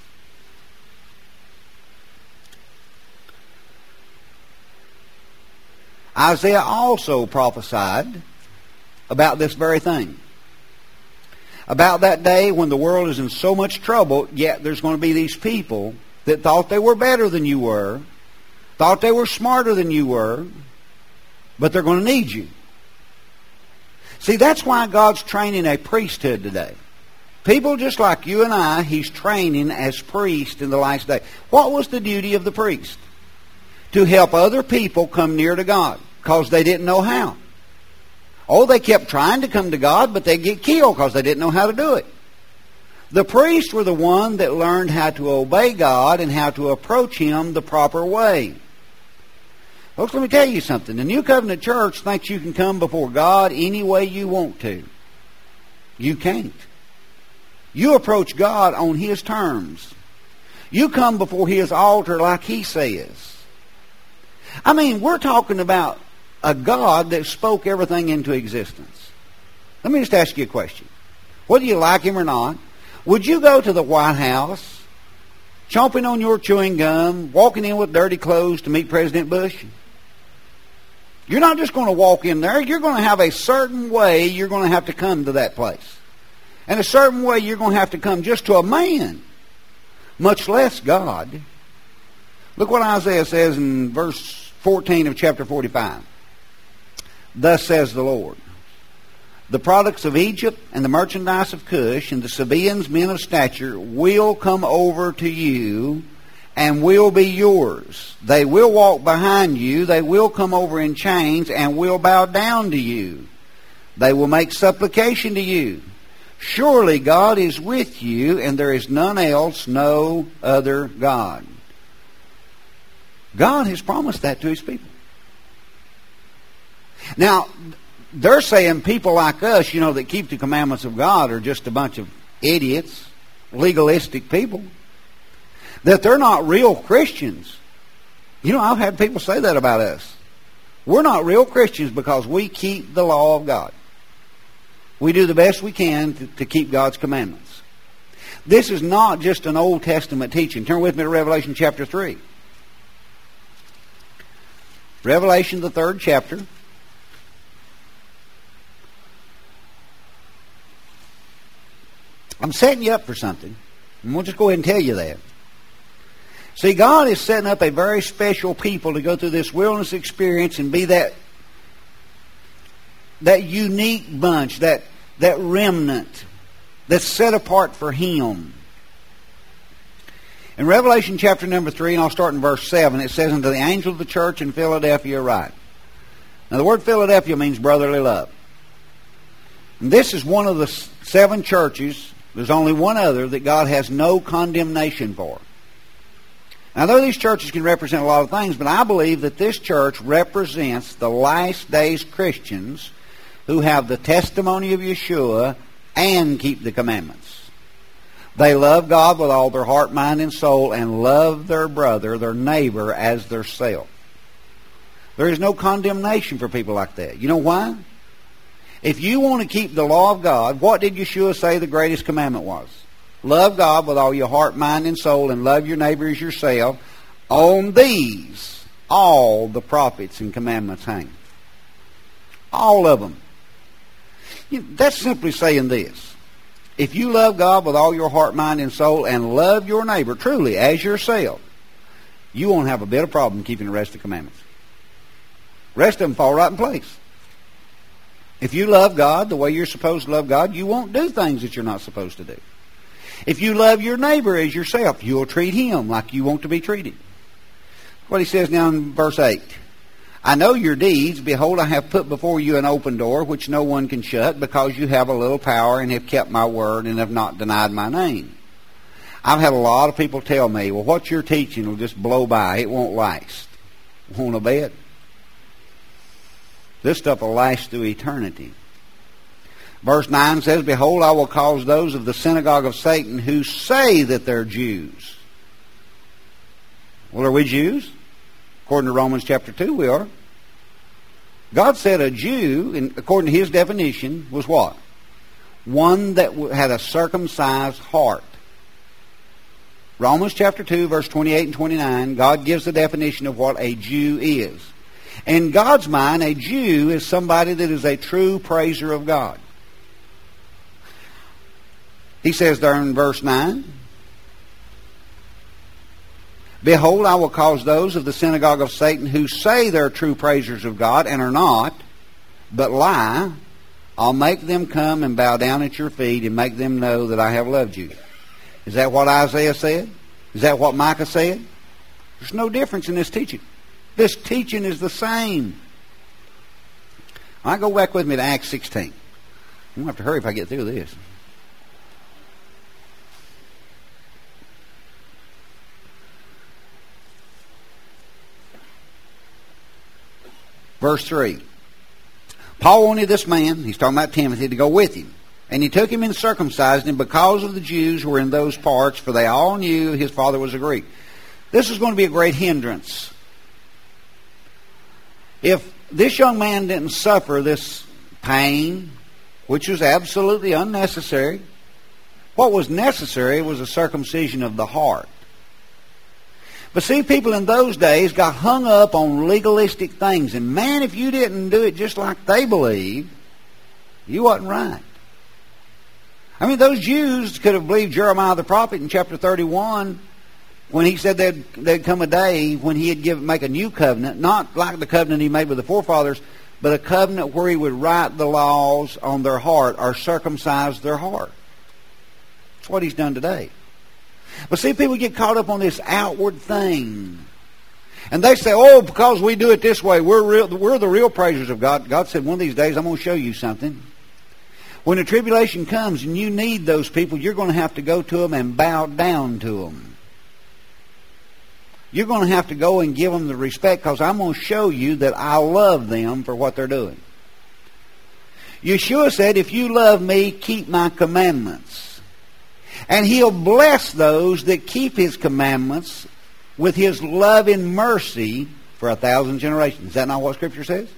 Isaiah also prophesied about this very thing. About that day when the world is in so much trouble, yet there's going to be these people that thought they were better than you were, thought they were smarter than you were, but they're going to need you. See, that's why God's training a priesthood today. People just like you and I, He's training as priests in the last day. What was the duty of the priest? To help other people come near to God, because they didn't know how. Oh, they kept trying to come to God, but they'd get killed because they didn't know how to do it. The priests were the one that learned how to obey God and how to approach Him the proper way. Folks, let me tell you something. The New Covenant Church thinks you can come before God any way you want to. You can't. You approach God on His terms. You come before His altar like He says. I mean, we're talking about a God that spoke everything into existence. Let me just ask you a question. Whether you like him or not, would you go to the White House, chomping on your chewing gum, walking in with dirty clothes to meet President Bush? You're not just going to walk in there. You're going to have a certain way you're going to have to come to that place. And a certain way you're going to have to come just to a man, much less God. Look what Isaiah says in verse fourteen of chapter forty-five. Thus says the Lord, the products of Egypt and the merchandise of Cush and the Sabaeans, men of stature, will come over to you and will be yours. They will walk behind you. They will come over in chains and will bow down to you. They will make supplication to you. Surely God is with you, and there is none else, no other God. God has promised that to His people. Now, they're saying people like us, you know, that keep the commandments of God are just a bunch of idiots, legalistic people, that they're not real Christians. You know, I've had people say that about us. We're not real Christians because we keep the law of God. We do the best we can to, to keep God's commandments. This is not just an Old Testament teaching. Turn with me to Revelation chapter three. Revelation, the third chapter. I'm setting you up for something. And we'll just go ahead and tell you that. See, God is setting up a very special people to go through this wilderness experience and be that that unique bunch, that, that remnant that's set apart for Him. In Revelation chapter number three, and I'll start in verse seven, it says, unto the angel of the church in Philadelphia write. Now the word Philadelphia means brotherly love. And this is one of the seven churches, there's only one other, that God has no condemnation for. Now, though these churches can represent a lot of things, but I believe that this church represents the last days Christians who have the testimony of Yeshua and keep the commandments. They love God with all their heart, mind, and soul, and love their brother, their neighbor, as their self. There is no condemnation for people like that. You know why? If you want to keep the law of God, what did Yeshua say the greatest commandment was? Love God with all your heart, mind, and soul, and love your neighbor as yourself. On these, all the prophets and commandments hang. All of them. You know, that's simply saying this. If you love God with all your heart, mind, and soul, and love your neighbor truly as yourself, you won't have a bit of problem keeping the rest of the commandments. The rest of them fall right in place. If you love God the way you're supposed to love God, you won't do things that you're not supposed to do. If you love your neighbor as yourself, you'll treat him like you want to be treated. What he says now in verse eight. I know your deeds. Behold, I have put before you an open door, which no one can shut, because you have a little power and have kept my word and have not denied my name. I've had a lot of people tell me, well, what you're teaching will just blow by. It won't last. Want to bet? This stuff will last through eternity. Verse nine says, behold, I will cause those of the synagogue of Satan who say that they're Jews. Well, are we Jews? According to Romans chapter two, we are. God said a Jew, in, according to His definition, was what? One that had a circumcised heart. Romans chapter two, verse twenty-eight and twenty-nine, God gives the definition of what a Jew is. In God's mind, a Jew is somebody that is a true praiser of God. He says there in verse nine, behold, I will cause those of the synagogue of Satan who say they're true praisers of God and are not, but lie. I'll make them come and bow down at your feet and make them know that I have loved you. Is that what Isaiah said? Is that what Micah said? There's no difference in this teaching. This teaching is the same. All right, go back with me to Acts sixteen. I'm going to have to hurry if I get through this. Verse three. Paul wanted this man, he's talking about Timothy, to go with him. And he took him and circumcised him because of the Jews who were in those parts, for they all knew his father was a Greek. This is going to be a great hindrance. If this young man didn't suffer this pain which was absolutely unnecessary. What was necessary was a circumcision of the heart. But see, people in those days got hung up on legalistic things. And man, if you didn't do it just like they believed, you wasn't right. I mean, those Jews could have believed Jeremiah the prophet in chapter thirty-one when he said there'd, there'd come a day when he'd give, make a new covenant, not like the covenant he made with the forefathers, but a covenant where he would write the laws on their heart or circumcise their heart. That's what he's done today. But see, people get caught up on this outward thing. And they say, oh, because we do it this way, we're real, we're the real praisers of God. God said, one of these days I'm going to show you something. When the tribulation comes and you need those people, you're going to have to go to them and bow down to them. You're going to have to go and give them the respect because I'm going to show you that I love them for what they're doing. Yeshua said, if you love me, keep my commandments. And he'll bless those that keep his commandments with his love and mercy for a thousand generations. Is that not what Scripture says?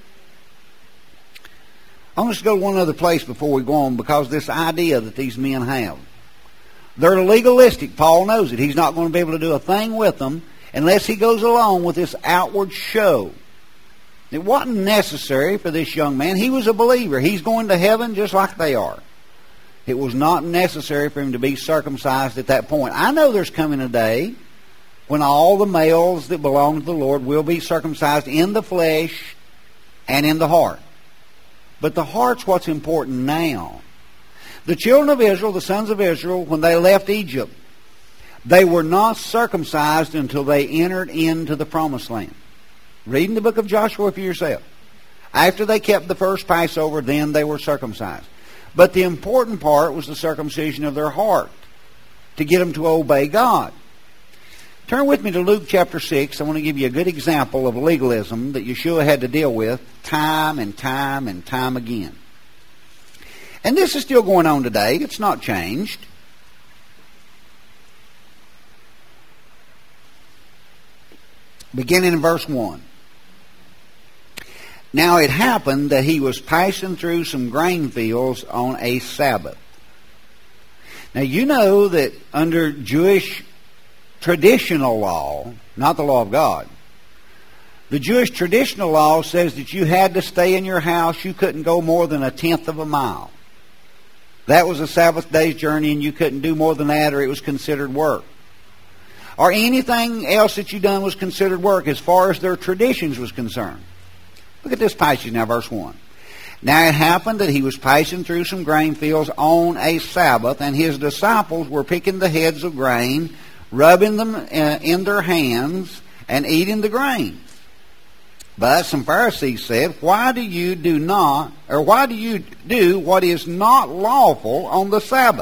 I want us to go to one other place before we go on, because this idea that these men have. They're legalistic. Paul knows it. He's not going to be able to do a thing with them unless he goes along with this outward show. It wasn't necessary for this young man. He was a believer. He's going to heaven just like they are. It was not necessary for him to be circumcised at that point. I know there's coming a day when all the males that belong to the Lord will be circumcised in the flesh and in the heart. But the heart's what's important now. The children of Israel, the sons of Israel, when they left Egypt, they were not circumcised until they entered into the promised land. Read in the book of Joshua for yourself. After they kept the first Passover, then they were circumcised. But the important part was the circumcision of their heart, to get them to obey God. Turn with me to Luke chapter six. I want to give you a good example of legalism that Yeshua had to deal with time and time and time again. And this is still going on today. It's not changed. Beginning in verse one. Now it happened that he was passing through some grain fields on a Sabbath. Now you know that under Jewish traditional law, not the law of God, the Jewish traditional law says that you had to stay in your house. You couldn't go more than a tenth of a mile. That was a Sabbath day's journey, and you couldn't do more than that, or it was considered work. Or anything else that you done was considered work as far as their traditions was concerned. Look at this passage now, verse one. Now it happened that he was passing through some grain fields on a Sabbath, and his disciples were picking the heads of grain, rubbing them in their hands, and eating the grain. But some Pharisees said, Why do you do not, or why do you do what is not lawful on the Sabbath?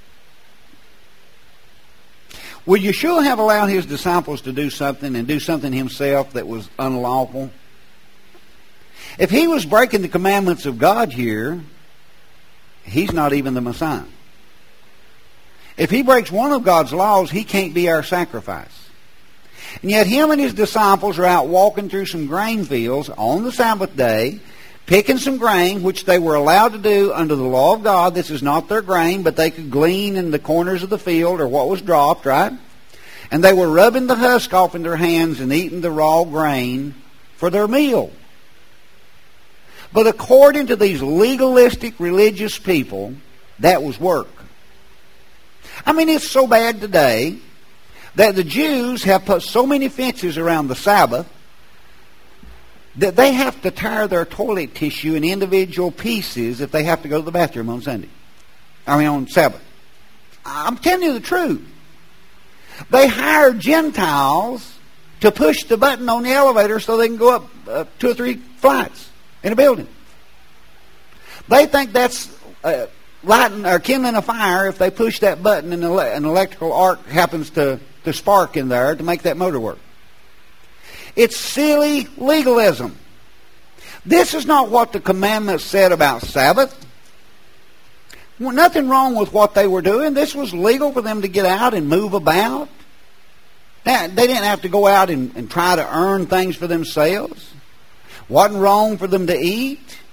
Would Yeshua have allowed his disciples to do something and do something himself that was unlawful? If he was breaking the commandments of God here, he's not even the Messiah. If he breaks one of God's laws, he can't be our sacrifice. And yet him and his disciples are out walking through some grain fields on the Sabbath day, picking some grain, which they were allowed to do under the law of God. This is not their grain, but they could glean in the corners of the field or what was dropped, right? And they were rubbing the husk off in their hands and eating the raw grain for their meal. But according to these legalistic religious people, that was work. I mean, it's so bad today that the Jews have put so many fences around the Sabbath that they have to tear their toilet tissue in individual pieces if they have to go to the bathroom on Sunday. I mean, on Sabbath. I'm telling you the truth. They hire Gentiles to push the button on the elevator so they can go up uh, two or three flights in a building. They think that's uh, lighting or kindling a fire if they push that button and an electrical arc happens to, to spark in there to make that motor work. It's silly legalism. This is not what the commandments said about Sabbath. Well, nothing wrong with what they were doing. This was legal for them to get out and move about. Now, they didn't have to go out and, and try to earn things for themselves. Wasn't wrong for them to eat.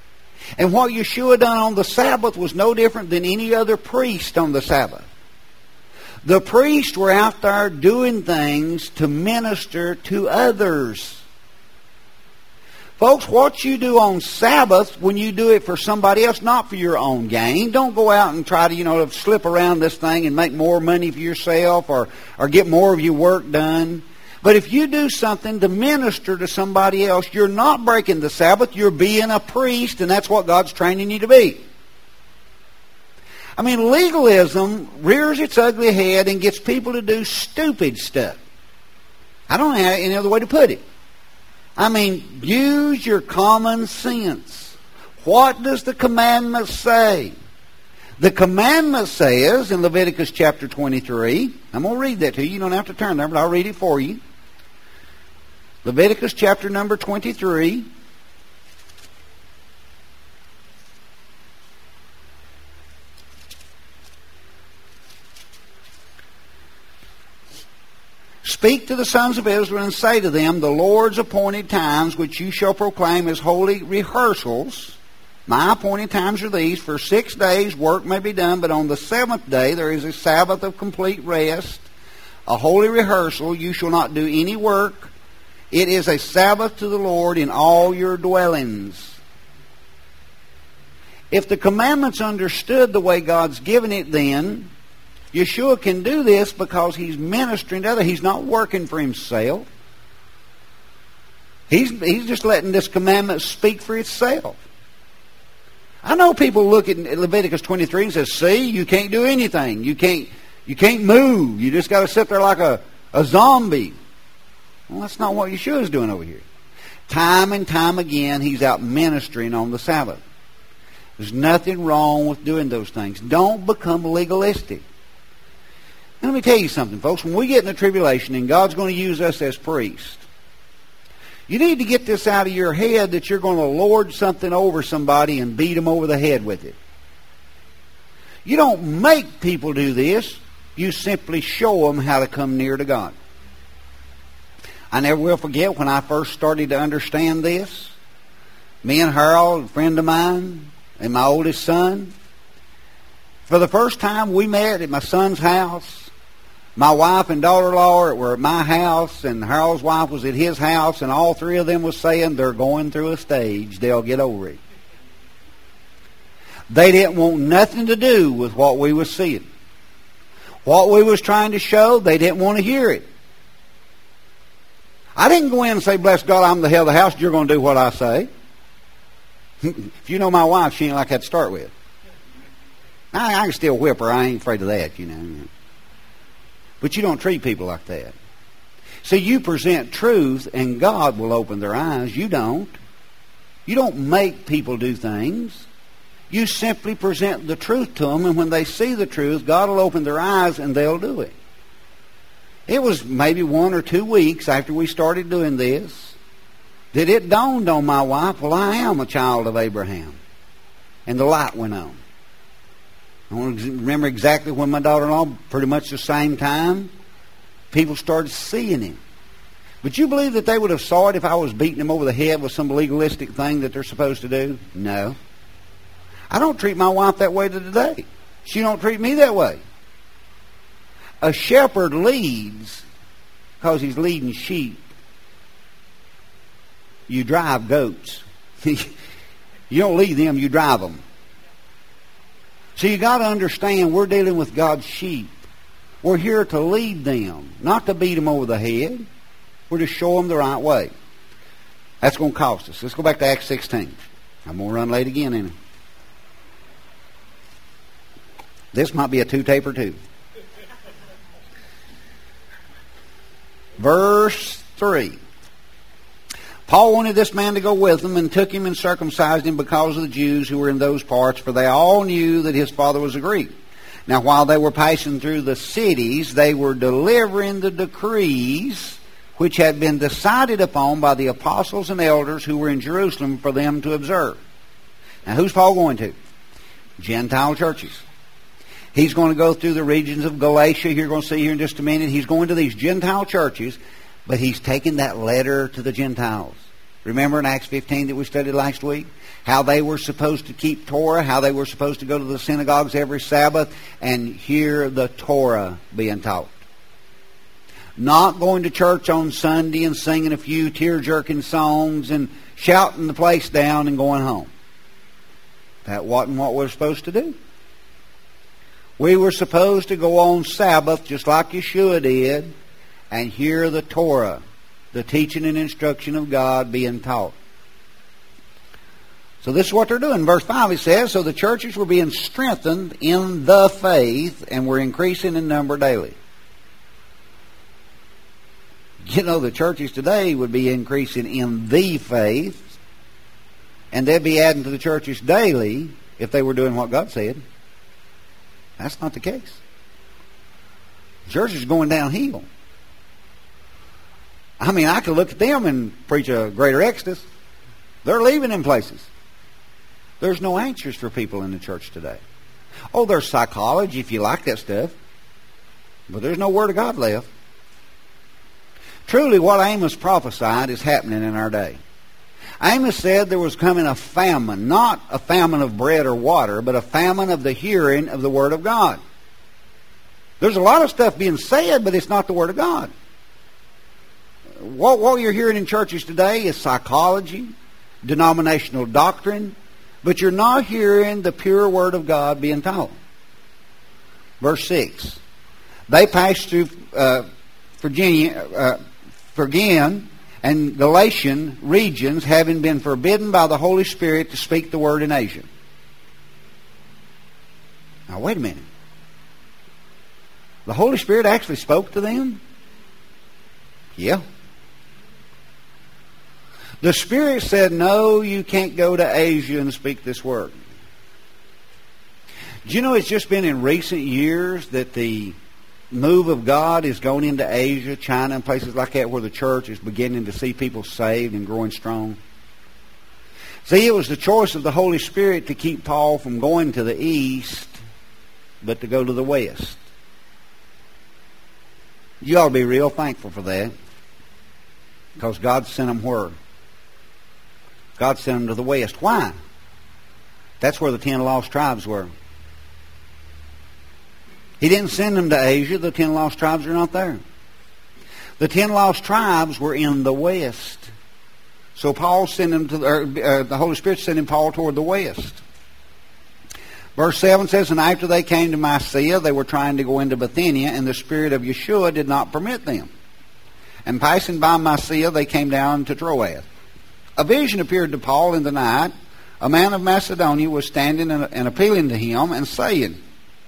And what Yeshua done on the Sabbath was no different than any other priest on the Sabbath. The priests were out there doing things to minister to others. Folks, what you do on Sabbath, when you do it for somebody else, not for your own gain, don't go out and try to, you know, slip around this thing and make more money for yourself or, or get more of your work done. But if you do something to minister to somebody else, you're not breaking the Sabbath. You're being a priest, and that's what God's training you to be. I mean, legalism rears its ugly head and gets people to do stupid stuff. I don't have any other way to put it. I mean, use your common sense. What does the commandment say? The commandment says in Leviticus chapter twenty-three, I'm going to read that to you. You don't have to turn there, but I'll read it for you. Leviticus chapter number twenty-three. Speak to the sons of Israel and say to them, the Lord's appointed times which you shall proclaim as holy rehearsals. My appointed times are these. For six days work may be done, but on the seventh day there is a Sabbath of complete rest, a holy rehearsal. You shall not do any work. It is a Sabbath to the Lord in all your dwellings. If the commandment's understood the way God's given it, then Yeshua can do this because he's ministering to others. He's not working for himself. He's, he's just letting this commandment speak for itself. I know people look at Leviticus twenty-three and say, see, you can't do anything. You can't, you can't move. You just got to sit there like a, a zombie. Well, that's not what Yeshua's doing over here. Time and time again, he's out ministering on the Sabbath. There's nothing wrong with doing those things. Don't become legalistic. Now, let me tell you something, folks. When we get in the tribulation and God's going to use us as priests, you need to get this out of your head that you're going to lord something over somebody and beat them over the head with it. You don't make people do this. You simply show them how to come near to God. I never will forget when I first started to understand this. Me and Harold, a friend of mine, and my oldest son, for the first time we met at my son's house. My wife and daughter-in-law were at my house, and Harold's wife was at his house, and all three of them was saying they're going through a stage. They'll get over it. They didn't want nothing to do with what we was seeing. What we was trying to show, they didn't want to hear it. I didn't go in and say, bless God, I'm the head of the house, you're going to do what I say. If you know my wife, she ain't like that to start with. I, I can still whip her. I ain't afraid of that, you know. But you don't treat people like that. See, you present truth, and God will open their eyes. You don't. You don't make people do things. You simply present the truth to them, and when they see the truth, God will open their eyes, and they'll do it. It was maybe one or two weeks after we started doing this that it dawned on my wife, well, I am a child of Abraham. And the light went on. I don't remember exactly when my daughter-in-law, pretty much the same time, people started seeing him. But you believe that they would have saw it if I was beating them over the head with some legalistic thing that they're supposed to do? No. I don't treat my wife that way to today. She don't treat me that way. A shepherd leads because he's leading sheep. You drive goats. You don't lead them, you drive them. So you got to understand we're dealing with God's sheep. We're here to lead them, not to beat them over the head. We're to show them the right way. That's going to cost us. Let's go back to Acts sixteen. I'm going to run late again, ain't I? This might be a two-tape or two. Verse three. Paul wanted this man to go with them and took him and circumcised him because of the Jews who were in those parts, for they all knew that his father was a Greek. Now, while they were passing through the cities, they were delivering the decrees which had been decided upon by the apostles and elders who were in Jerusalem for them to observe. Now, who's Paul going to? Gentile churches. He's going to go through the regions of Galatia. You're going to see here in just a minute. He's going to these Gentile churches, but he's taking that letter to the Gentiles. Remember in Acts fifteen that we studied last week? How they were supposed to keep Torah, how they were supposed to go to the synagogues every Sabbath and hear the Torah being taught. Not going to church on Sunday and singing a few tear-jerking songs and shouting the place down and going home. That wasn't what we were supposed to do. We were supposed to go on Sabbath just like Yeshua did and hear the Torah, the teaching and instruction of God being taught. So this is what they're doing. Verse five, it says, so the churches were being strengthened in the faith and were increasing in number daily. You know, the churches today would be increasing in the faith, and they'd be adding to the churches daily if they were doing what God said. That's not the case. The church is going downhill. I mean, I could look at them and preach a greater exodus. They're leaving in places. There's no answers for people in the church today. Oh, there's psychology if you like that stuff. But there's no Word of God left. Truly, what Amos prophesied is happening in our day. Amos said there was coming a famine, not a famine of bread or water, but a famine of the hearing of the Word of God. There's a lot of stuff being said, but it's not the Word of God. What, what you're hearing in churches today is psychology, denominational doctrine, but you're not hearing the pure Word of God being taught. Verse six. They passed through uh, Virginia, uh, Phrygian and Galatian regions, having been forbidden by the Holy Spirit to speak the word in Asia. Now, wait a minute. The Holy Spirit actually spoke to them? Yeah. The Spirit said, no, you can't go to Asia and speak this word. Do you know it's just been in recent years that the move of God is going into Asia, China, and places like that where the church is beginning to see people saved and growing strong? See, it was the choice of the Holy Spirit to keep Paul from going to the east, but to go to the west. You ought to be real thankful for that, because God sent them where? God sent them to the west. Why? That's where the ten lost tribes were. He didn't send them to Asia. The ten lost tribes are not there. The ten lost tribes were in the west. So Paul sent them to, or, uh, the Holy Spirit sent him Paul toward the west. Verse seven says, and after they came to Mysia, they were trying to go into Bithynia, and the Spirit of Yeshua did not permit them. And passing by Mysia, they came down to Troas. A vision appeared to Paul in the night. A man of Macedonia was standing and, and appealing to him and saying,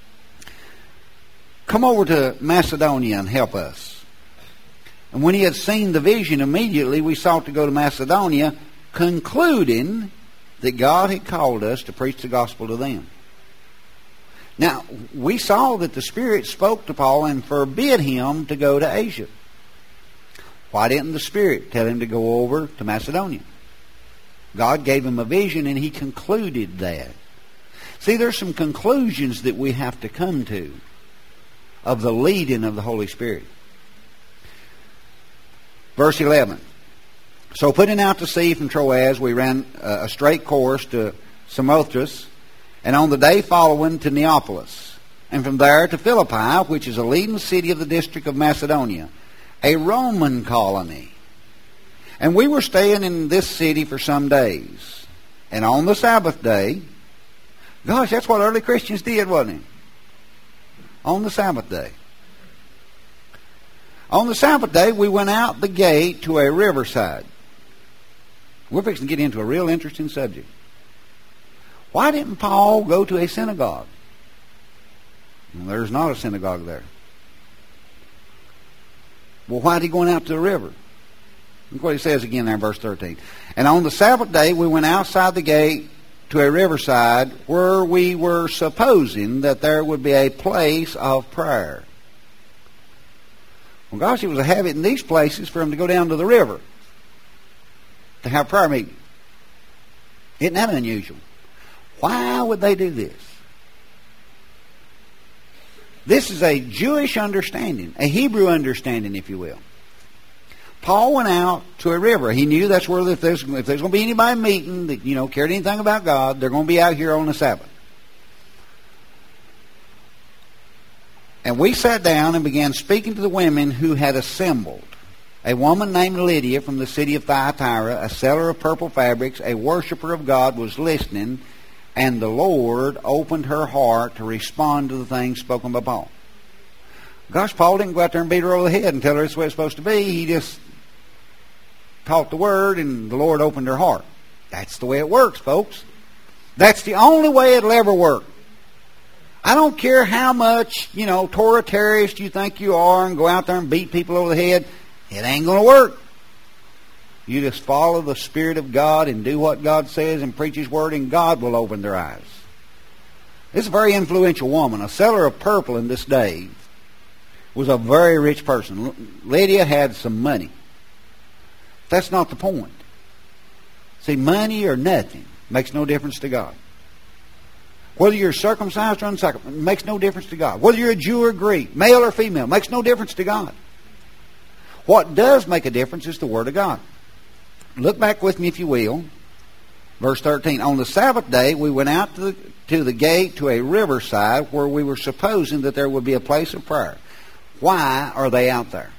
come over to Macedonia and help us. And when he had seen the vision, immediately we sought to go to Macedonia, concluding that God had called us to preach the gospel to them. Now, we saw that the Spirit spoke to Paul and forbid him to go to Asia. Why didn't the Spirit tell him to go over to Macedonia? God gave him a vision and he concluded that. See, there's some conclusions that we have to come to of the leading of the Holy Spirit. Verse eleven. So putting out to sea from Troas, we ran a straight course to Samothrace, and on the day following to Neapolis, and from there to Philippi, which is a leading city of the district of Macedonia, a Roman colony. And we were staying in this city for some days. And on the Sabbath day, gosh, that's what early Christians did, wasn't it? On the Sabbath day. On the Sabbath day, we went out the gate to a riverside. We're fixing to get into a real interesting subject. Why didn't Paul go to a synagogue? Well, there's not a synagogue there. Well, why is he going out to the river? Look what he says again there in verse thirteen. And on the Sabbath day, we went outside the gate to a riverside where we were supposing that there would be a place of prayer. Well, gosh, it was a habit in these places for them to go down to the river to have prayer meeting. Isn't that unusual? Why would they do this? This is a Jewish understanding, a Hebrew understanding, if you will. Paul went out to a river. He knew that's where, if there's, if there's going to be anybody meeting that, you know, cared anything about God, they're going to be out here on the Sabbath. And we sat down and began speaking to the women who had assembled. A woman named Lydia from the city of Thyatira, a seller of purple fabrics, a worshiper of God, was listening, and the Lord opened her heart to respond to the things spoken by Paul. Gosh, Paul didn't go out there and beat her over the head and tell her it's the way it's supposed to be. He just taught the Word, and the Lord opened her heart. That's the way it works, folks. That's the only way it'll ever work. I don't care how much, you know, Torah terrorist you think you are and go out there and beat people over the head. It ain't going to work. You just follow the Spirit of God and do what God says and preach His Word, and God will open their eyes. This is a very influential woman. A seller of purple in this day was a very rich person. Lydia had some money. That's not the point. See, money or nothing makes no difference to God. Whether you're circumcised or uncircumcised, makes no difference to God. Whether you're a Jew or Greek, male or female, makes no difference to God. What does make a difference is the Word of God. Look back with me, if you will. Verse thirteen. On the Sabbath day, we went out to the, to the gate to a riverside where we were supposing that there would be a place of prayer. Why are they out there?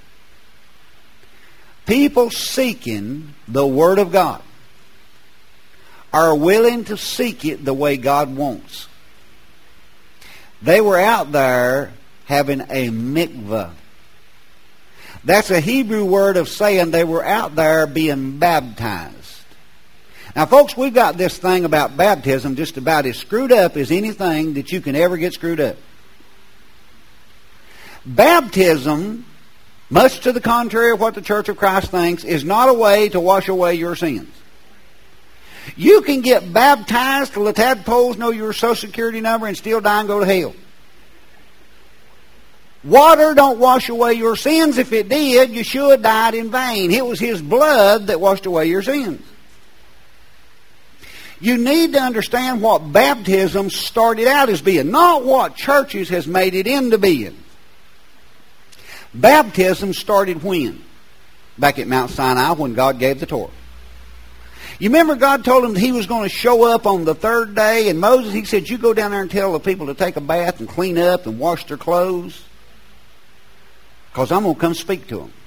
People seeking the Word of God are willing to seek it the way God wants. They were out there having a mikvah. That's a Hebrew word of saying they were out there being baptized. Now, folks, we've got this thing about baptism just about as screwed up as anything that you can ever get screwed up. Baptism, much to the contrary of what the Church of Christ thinks, is not a way to wash away your sins. You can get baptized till the tadpoles know your Social Security number and still die and go to hell. Water don't wash away your sins. If it did, Yeshua died in vain. It was His blood that washed away your sins. You need to understand what baptism started out as being, not what churches has made it into being. Baptism started when? Back at Mount Sinai when God gave the Torah. You remember God told him that He was going to show up on the third day, and Moses, He said, you go down there and tell the people to take a bath and clean up and wash their clothes, because I'm going to come speak to them.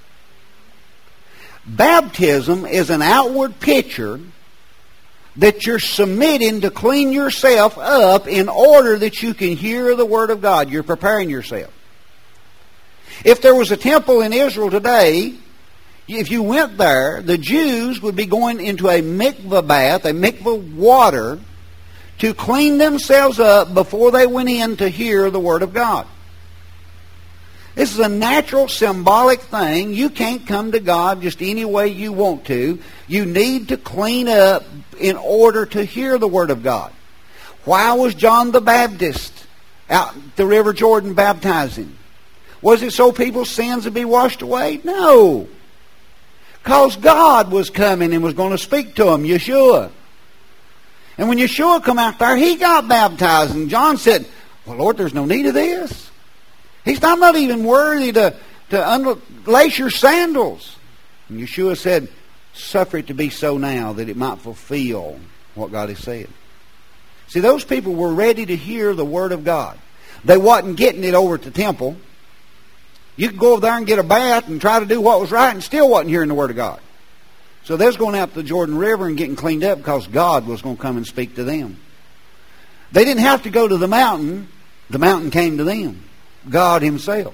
Baptism is an outward picture that you're submitting to clean yourself up in order that you can hear the Word of God. You're preparing yourself. If there was a temple in Israel today, if you went there, the Jews would be going into a mikvah bath, a mikvah water, to clean themselves up before they went in to hear the Word of God. This is a natural, symbolic thing. You can't come to God just any way you want to. You need to clean up in order to hear the Word of God. Why was John the Baptist out the River Jordan baptizing? Was it so people's sins would be washed away? No. Because God was coming and was going to speak to them, Yeshua. And when Yeshua come out there, He got baptized. And John said, well, Lord, there's no need of this. He's not, I'm not even worthy to, to unlace your sandals. And Yeshua said, suffer it to be so now that it might fulfill what God has said. See, those people were ready to hear the Word of God. They wasn't getting it over at the temple. You could go over there and get a bath and try to do what was right and still wasn't hearing the Word of God. So they was going out to the Jordan River and getting cleaned up because God was going to come and speak to them. They didn't have to go to the mountain. The mountain came to them. God Himself.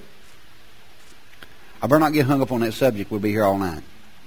I better not get hung up on that subject. We'll be here all night.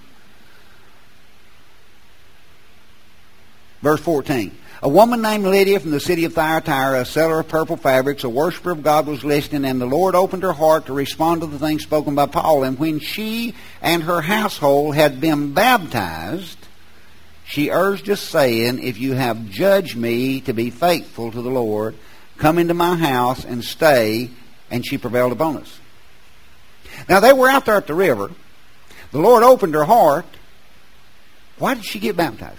Verse fourteen. A woman named Lydia from the city of Thyatira, a seller of purple fabrics, a worshiper of God, was listening, and the Lord opened her heart to respond to the things spoken by Paul. And when she and her household had been baptized, she urged us, saying, if you have judged me to be faithful to the Lord, come into my house and stay. And she prevailed upon us. Now, they were out there at the river. The Lord opened her heart. Why did she get baptized?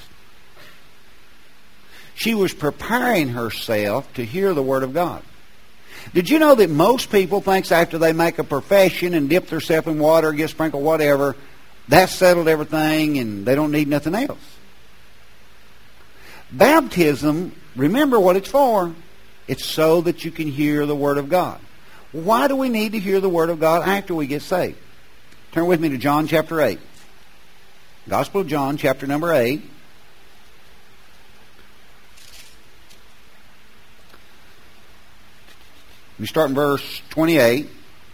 She was preparing herself to hear the Word of God. Did you know that most people think after they make a profession and dip themselves in water, get sprinkled, whatever, That's settled everything and they don't need nothing else. Baptism, remember what it's for. It's so that you can hear the Word of God. Why do we need to hear the Word of God after we get saved? Turn with me to John chapter eight. Gospel of John chapter number eight. We start in verse twenty-eight.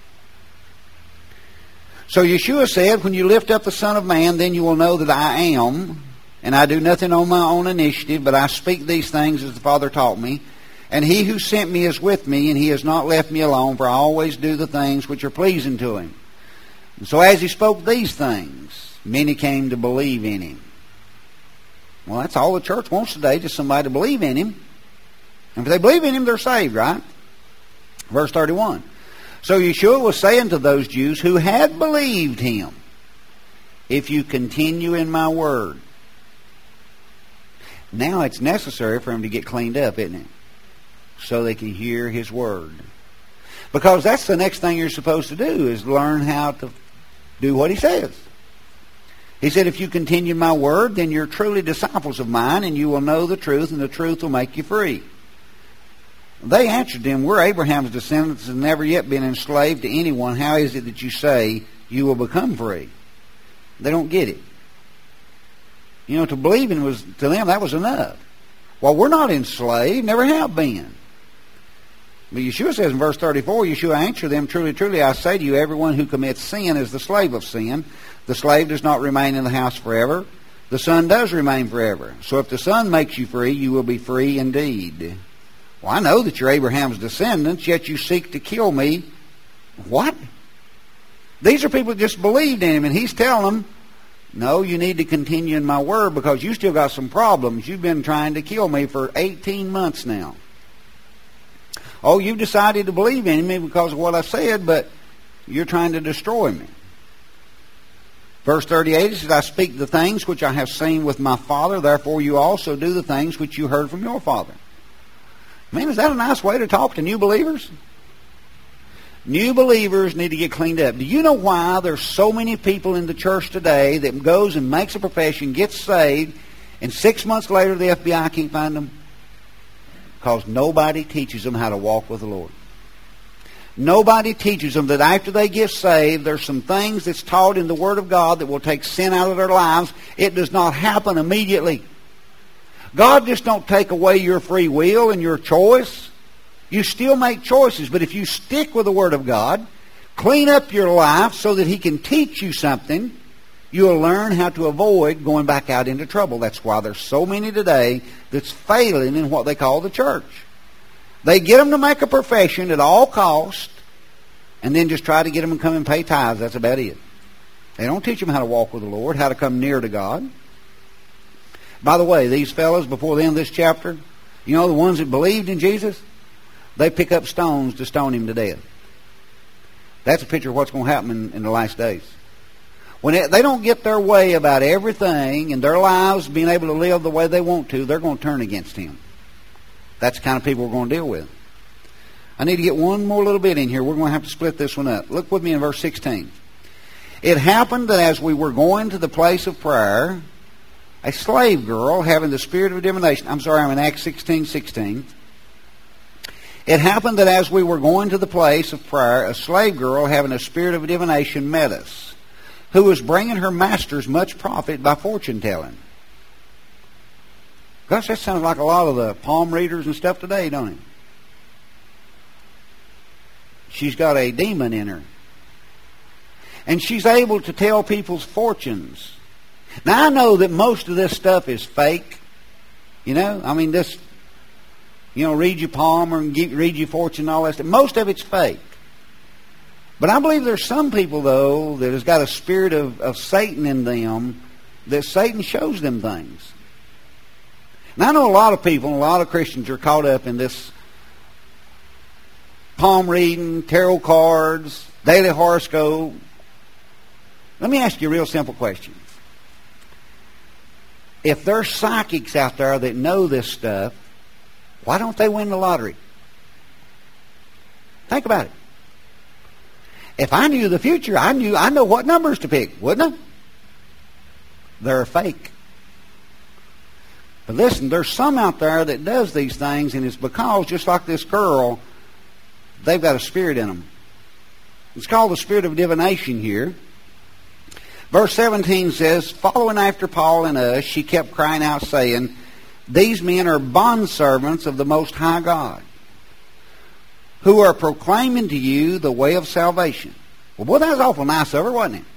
So Yeshua said, when you lift up the Son of Man, then you will know that I am, and I do nothing on my own initiative, but I speak these things as the Father taught me. And he who sent me is with me, and he has not left me alone, for I always do the things which are pleasing to him. And so as he spoke these things, many came to believe in him. Well, that's all the church wants today, just somebody to believe in him. And if they believe in him, they're saved, right? Verse thirty-one. So Yeshua was saying to those Jews who had believed him, if you continue in my word. Now it's necessary for him to get cleaned up, isn't it? So they can hear his word. Because that's the next thing you're supposed to do, is learn how to do what he says. He said, if you continue in my word, then you're truly disciples of mine, and you will know the truth, and the truth will make you free. They answered him, we're Abraham's descendants and never yet been enslaved to anyone. How is it that you say you will become free? They don't get it. You know, to believe in was, to them, that was enough. Well, we're not enslaved, never have been. But Yeshua says in verse thirty-four, Yeshua answered them, truly, truly, I say to you, everyone who commits sin is the slave of sin. The slave does not remain in the house forever. The Son does remain forever. So if the Son makes you free, you will be free indeed. Well, I know that you're Abraham's descendants, yet you seek to kill me. What? These are people that just believed in him, and he's telling them, no, you need to continue in my word because you still got some problems. You've been trying to kill me for eighteen months now. Oh, you've decided to believe in me because of what I said, but you're trying to destroy me. Verse thirty-eight, it says, I speak the things which I have seen with my Father, therefore you also do the things which you heard from your father. Man, is that a nice way to talk to new believers? New believers need to get cleaned up. Do you know why there's so many people in the church today that goes and makes a profession, gets saved, and six months later the F B I can't find them? Because nobody teaches them how to walk with the Lord. Nobody teaches them that after they get saved, there's some things that's taught in the Word of God that will take sin out of their lives. It does not happen immediately. God just don't take away your free will and your choice. You still make choices, but if you stick with the Word of God, clean up your life so that He can teach you something, you'll learn how to avoid going back out into trouble. That's why there's so many today that's failing in what they call the church. They get them to make a profession at all cost, and then just try to get them to come and pay tithes. That's about it. They don't teach them how to walk with the Lord, how to come near to God. By the way, these fellows, before the end of this chapter, you know, the ones that believed in Jesus, they pick up stones to stone him to death. That's a picture of what's going to happen in, in the last days. When it, they don't get their way about everything and their lives being able to live the way they want to, they're going to turn against him. That's the kind of people we're going to deal with. I need to get one more little bit in here. We're going to have to split this one up. Look with me in verse sixteen. It happened that as we were going to the place of prayer, a slave girl having the spirit of divination... I'm sorry, I'm in Acts sixteen sixteen. It happened that as we were going to the place of prayer, a slave girl having a spirit of divination met us, who was bringing her masters much profit by fortune-telling. Gosh, that sounds like a lot of the palm readers and stuff today, don't it? She's got a demon in her. And she's able to tell people's fortunes. Now, I know that most of this stuff is fake. You know, I mean, this, you know, read your palm or read your fortune and all that stuff. Most of it's fake. But I believe there's some people, though, that has got a spirit of, of Satan in them, that Satan shows them things. Now, I know a lot of people, and a lot of Christians are caught up in this palm reading, tarot cards, daily horoscope. Let me ask you a real simple question. If there's psychics out there that know this stuff, why don't they win the lottery? Think about it. If I knew the future, I knew I know what numbers to pick, wouldn't I? They're fake. But listen, there's some out there that does these things, and it's because, just like this girl, they've got a spirit in them. It's called the spirit of divination here. Verse seventeen says, following after Paul and us, she kept crying out, saying, these men are bondservants of the Most High God, who are proclaiming to you the way of salvation. Well, boy, that was awful nice of her, wasn't it?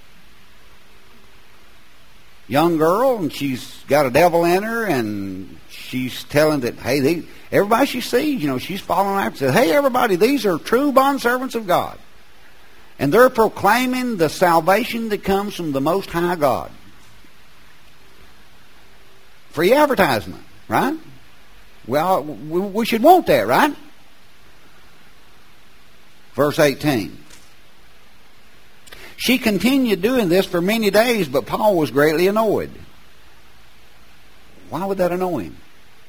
Young girl, and she's got a devil in her, and she's telling that, hey, they, everybody she sees, you know, she's following after, says, hey, everybody, these are true bondservants of God. And they're proclaiming the salvation that comes from the Most High God. Free advertisement, right? Well, we should want that, right? Verse eighteen. She continued doing this for many days, but Paul was greatly annoyed. Why would that annoy him?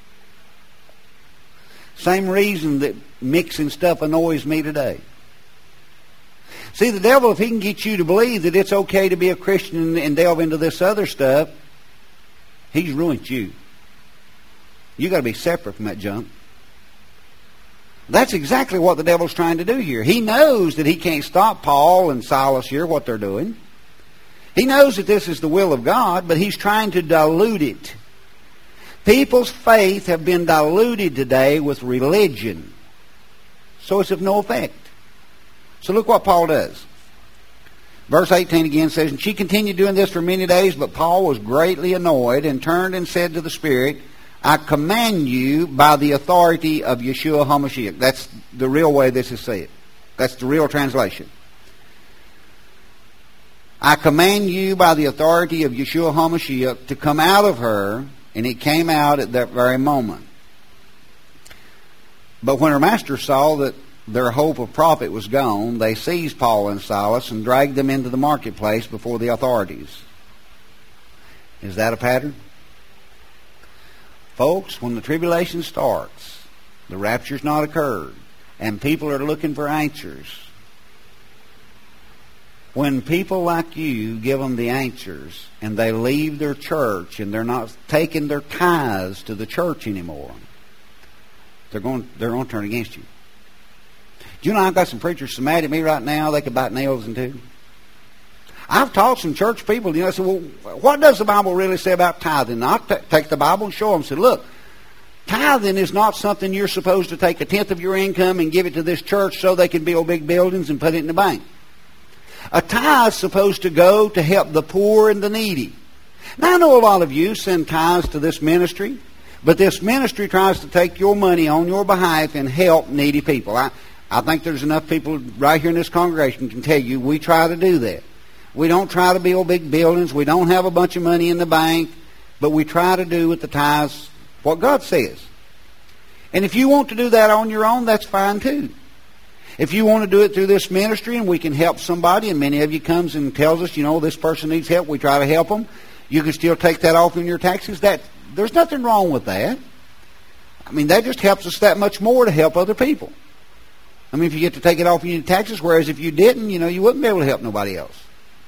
Same reason that mixing stuff annoys me today. See, the devil, if he can get you to believe that it's okay to be a Christian and delve into this other stuff, he's ruined you. You got to be separate from that junk. That's exactly what the devil's trying to do here. He knows that he can't stop Paul and Silas here, what they're doing. He knows that this is the will of God, but he's trying to dilute it. People's faith have been diluted today with religion, so it's of no effect. So look what Paul does. Verse eighteen again says, and she continued doing this for many days, but Paul was greatly annoyed and turned and said to the Spirit, I command you by the authority of Yeshua HaMashiach. That's the real way this is said. That's the real translation. I command you by the authority of Yeshua HaMashiach to come out of her, and it came out at that very moment. But when her master saw that their hope of profit was gone, they seized Paul and Silas and dragged them into the marketplace before the authorities. Is that a pattern? Folks, when the tribulation starts, the rapture's not occurred, and people are looking for answers. When people like you give them the answers, and they leave their church, and they're not taking their tithes to the church anymore, they're going, they're going to turn against you. Do you know I've got some preachers so mad at me right now they could bite nails in two? I've taught some church people, you know, I said, well, what does the Bible really say about tithing? And I'll t- take the Bible and show them. I said, look, tithing is not something you're supposed to take a tenth of your income and give it to this church so they can build big buildings and put it in the bank. A tithe is supposed to go to help the poor and the needy. Now, I know a lot of you send tithes to this ministry, but this ministry tries to take your money on your behalf and help needy people. I, I think there's enough people right here in this congregation can tell you we try to do that. We don't try to build big buildings. We don't have a bunch of money in the bank. But we try to do with the tithes what God says. And if you want to do that on your own, that's fine too. If you want to do it through this ministry and we can help somebody, and many of you comes and tells us, you know, this person needs help, we try to help them, you can still take that off in your taxes. That there's nothing wrong with that. I mean, that just helps us that much more to help other people. I mean, if you get to take it off in your taxes, whereas if you didn't, you know, you wouldn't be able to help nobody else.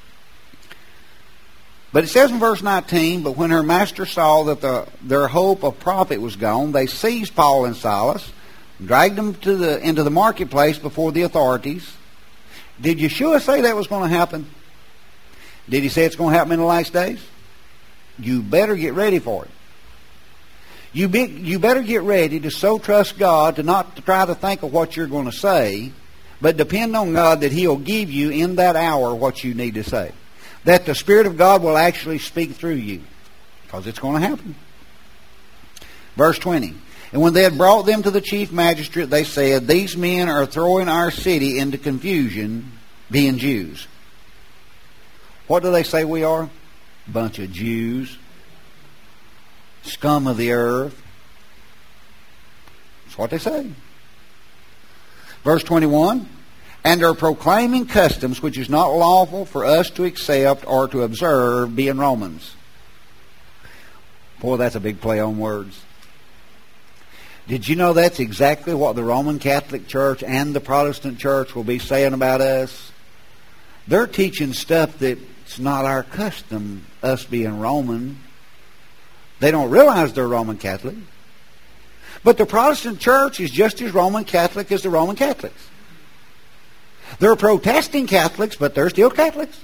But it says in verse nineteen, but when her master saw that the, their hope of profit was gone, they seized Paul and Silas, dragged them to the, into the marketplace before the authorities. Did Yeshua say that was going to happen? Did he say it's going to happen in the last days? You better get ready for it. You, be, you better get ready to so trust God to not to try to think of what you're going to say, but depend on God that He'll give you in that hour what you need to say. That the Spirit of God will actually speak through you. Because it's going to happen. Verse twenty. And when they had brought them to the chief magistrate, they said, these men are throwing our city into confusion, being Jews. What do they say we are? Bunch of Jews. Scum of the earth. That's what they say. Verse twenty-one. And are proclaiming customs which is not lawful for us to accept or to observe, being Romans. Boy, that's a big play on words. Did you know that's exactly what the Roman Catholic Church and the Protestant Church will be saying about us? They're teaching stuff that's not our custom us being Roman. They don't realize they're Roman Catholic. But the Protestant church is just as Roman Catholic as the Roman Catholics. They're protesting Catholics, but they're still Catholics.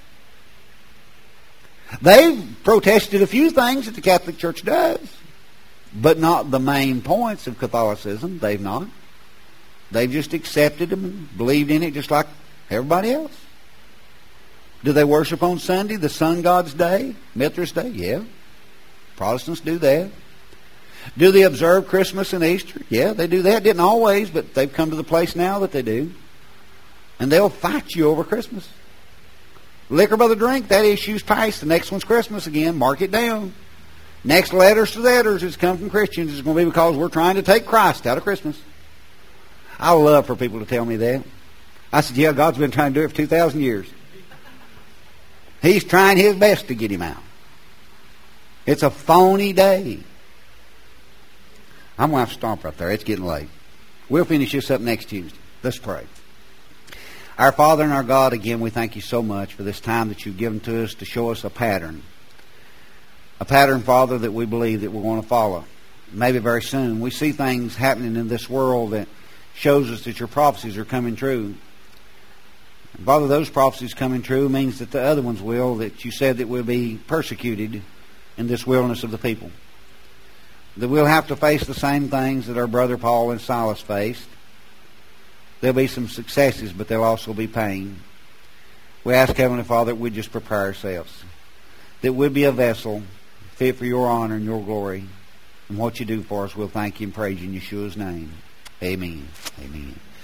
They've protested a few things that the Catholic Church does, but not the main points of Catholicism. They've not. They've just accepted them and believed in it just like everybody else. Do they worship on Sunday, the sun god's day, Mithras Day? Yeah. Protestants do that. Do they observe Christmas and Easter? Yeah, they do that. Didn't always, but they've come to the place now that they do. And they'll fight you over Christmas. Liquor by the drink, that issue's passed. The next one's Christmas again. Mark it down. Next letters to the letters that's come from Christians is going to be because we're trying to take Christ out of Christmas. I love for people to tell me that. I said, yeah, God's been trying to do it for two thousand years. He's trying his best to get him out. It's a phony day. I'm going to have to stop right there. It's getting late. We'll finish this up next Tuesday. Let's pray. Our Father and our God, again, we thank you so much for this time that you've given to us to show us a pattern. A pattern, Father, that we believe that we're going to follow. Maybe very soon. We see things happening in this world that shows us that your prophecies are coming true. And Father, those prophecies coming true means that the other ones will, that you said that we'll be persecuted in this wilderness of the people. That we'll have to face the same things that our brother Paul and Silas faced. There'll be some successes, but there'll also be pain. We ask, Heavenly Father, that we'd just prepare ourselves. That we'd be a vessel fit for your honor and your glory. And what you do for us, we'll thank you and praise you in Yeshua's name. Amen. Amen.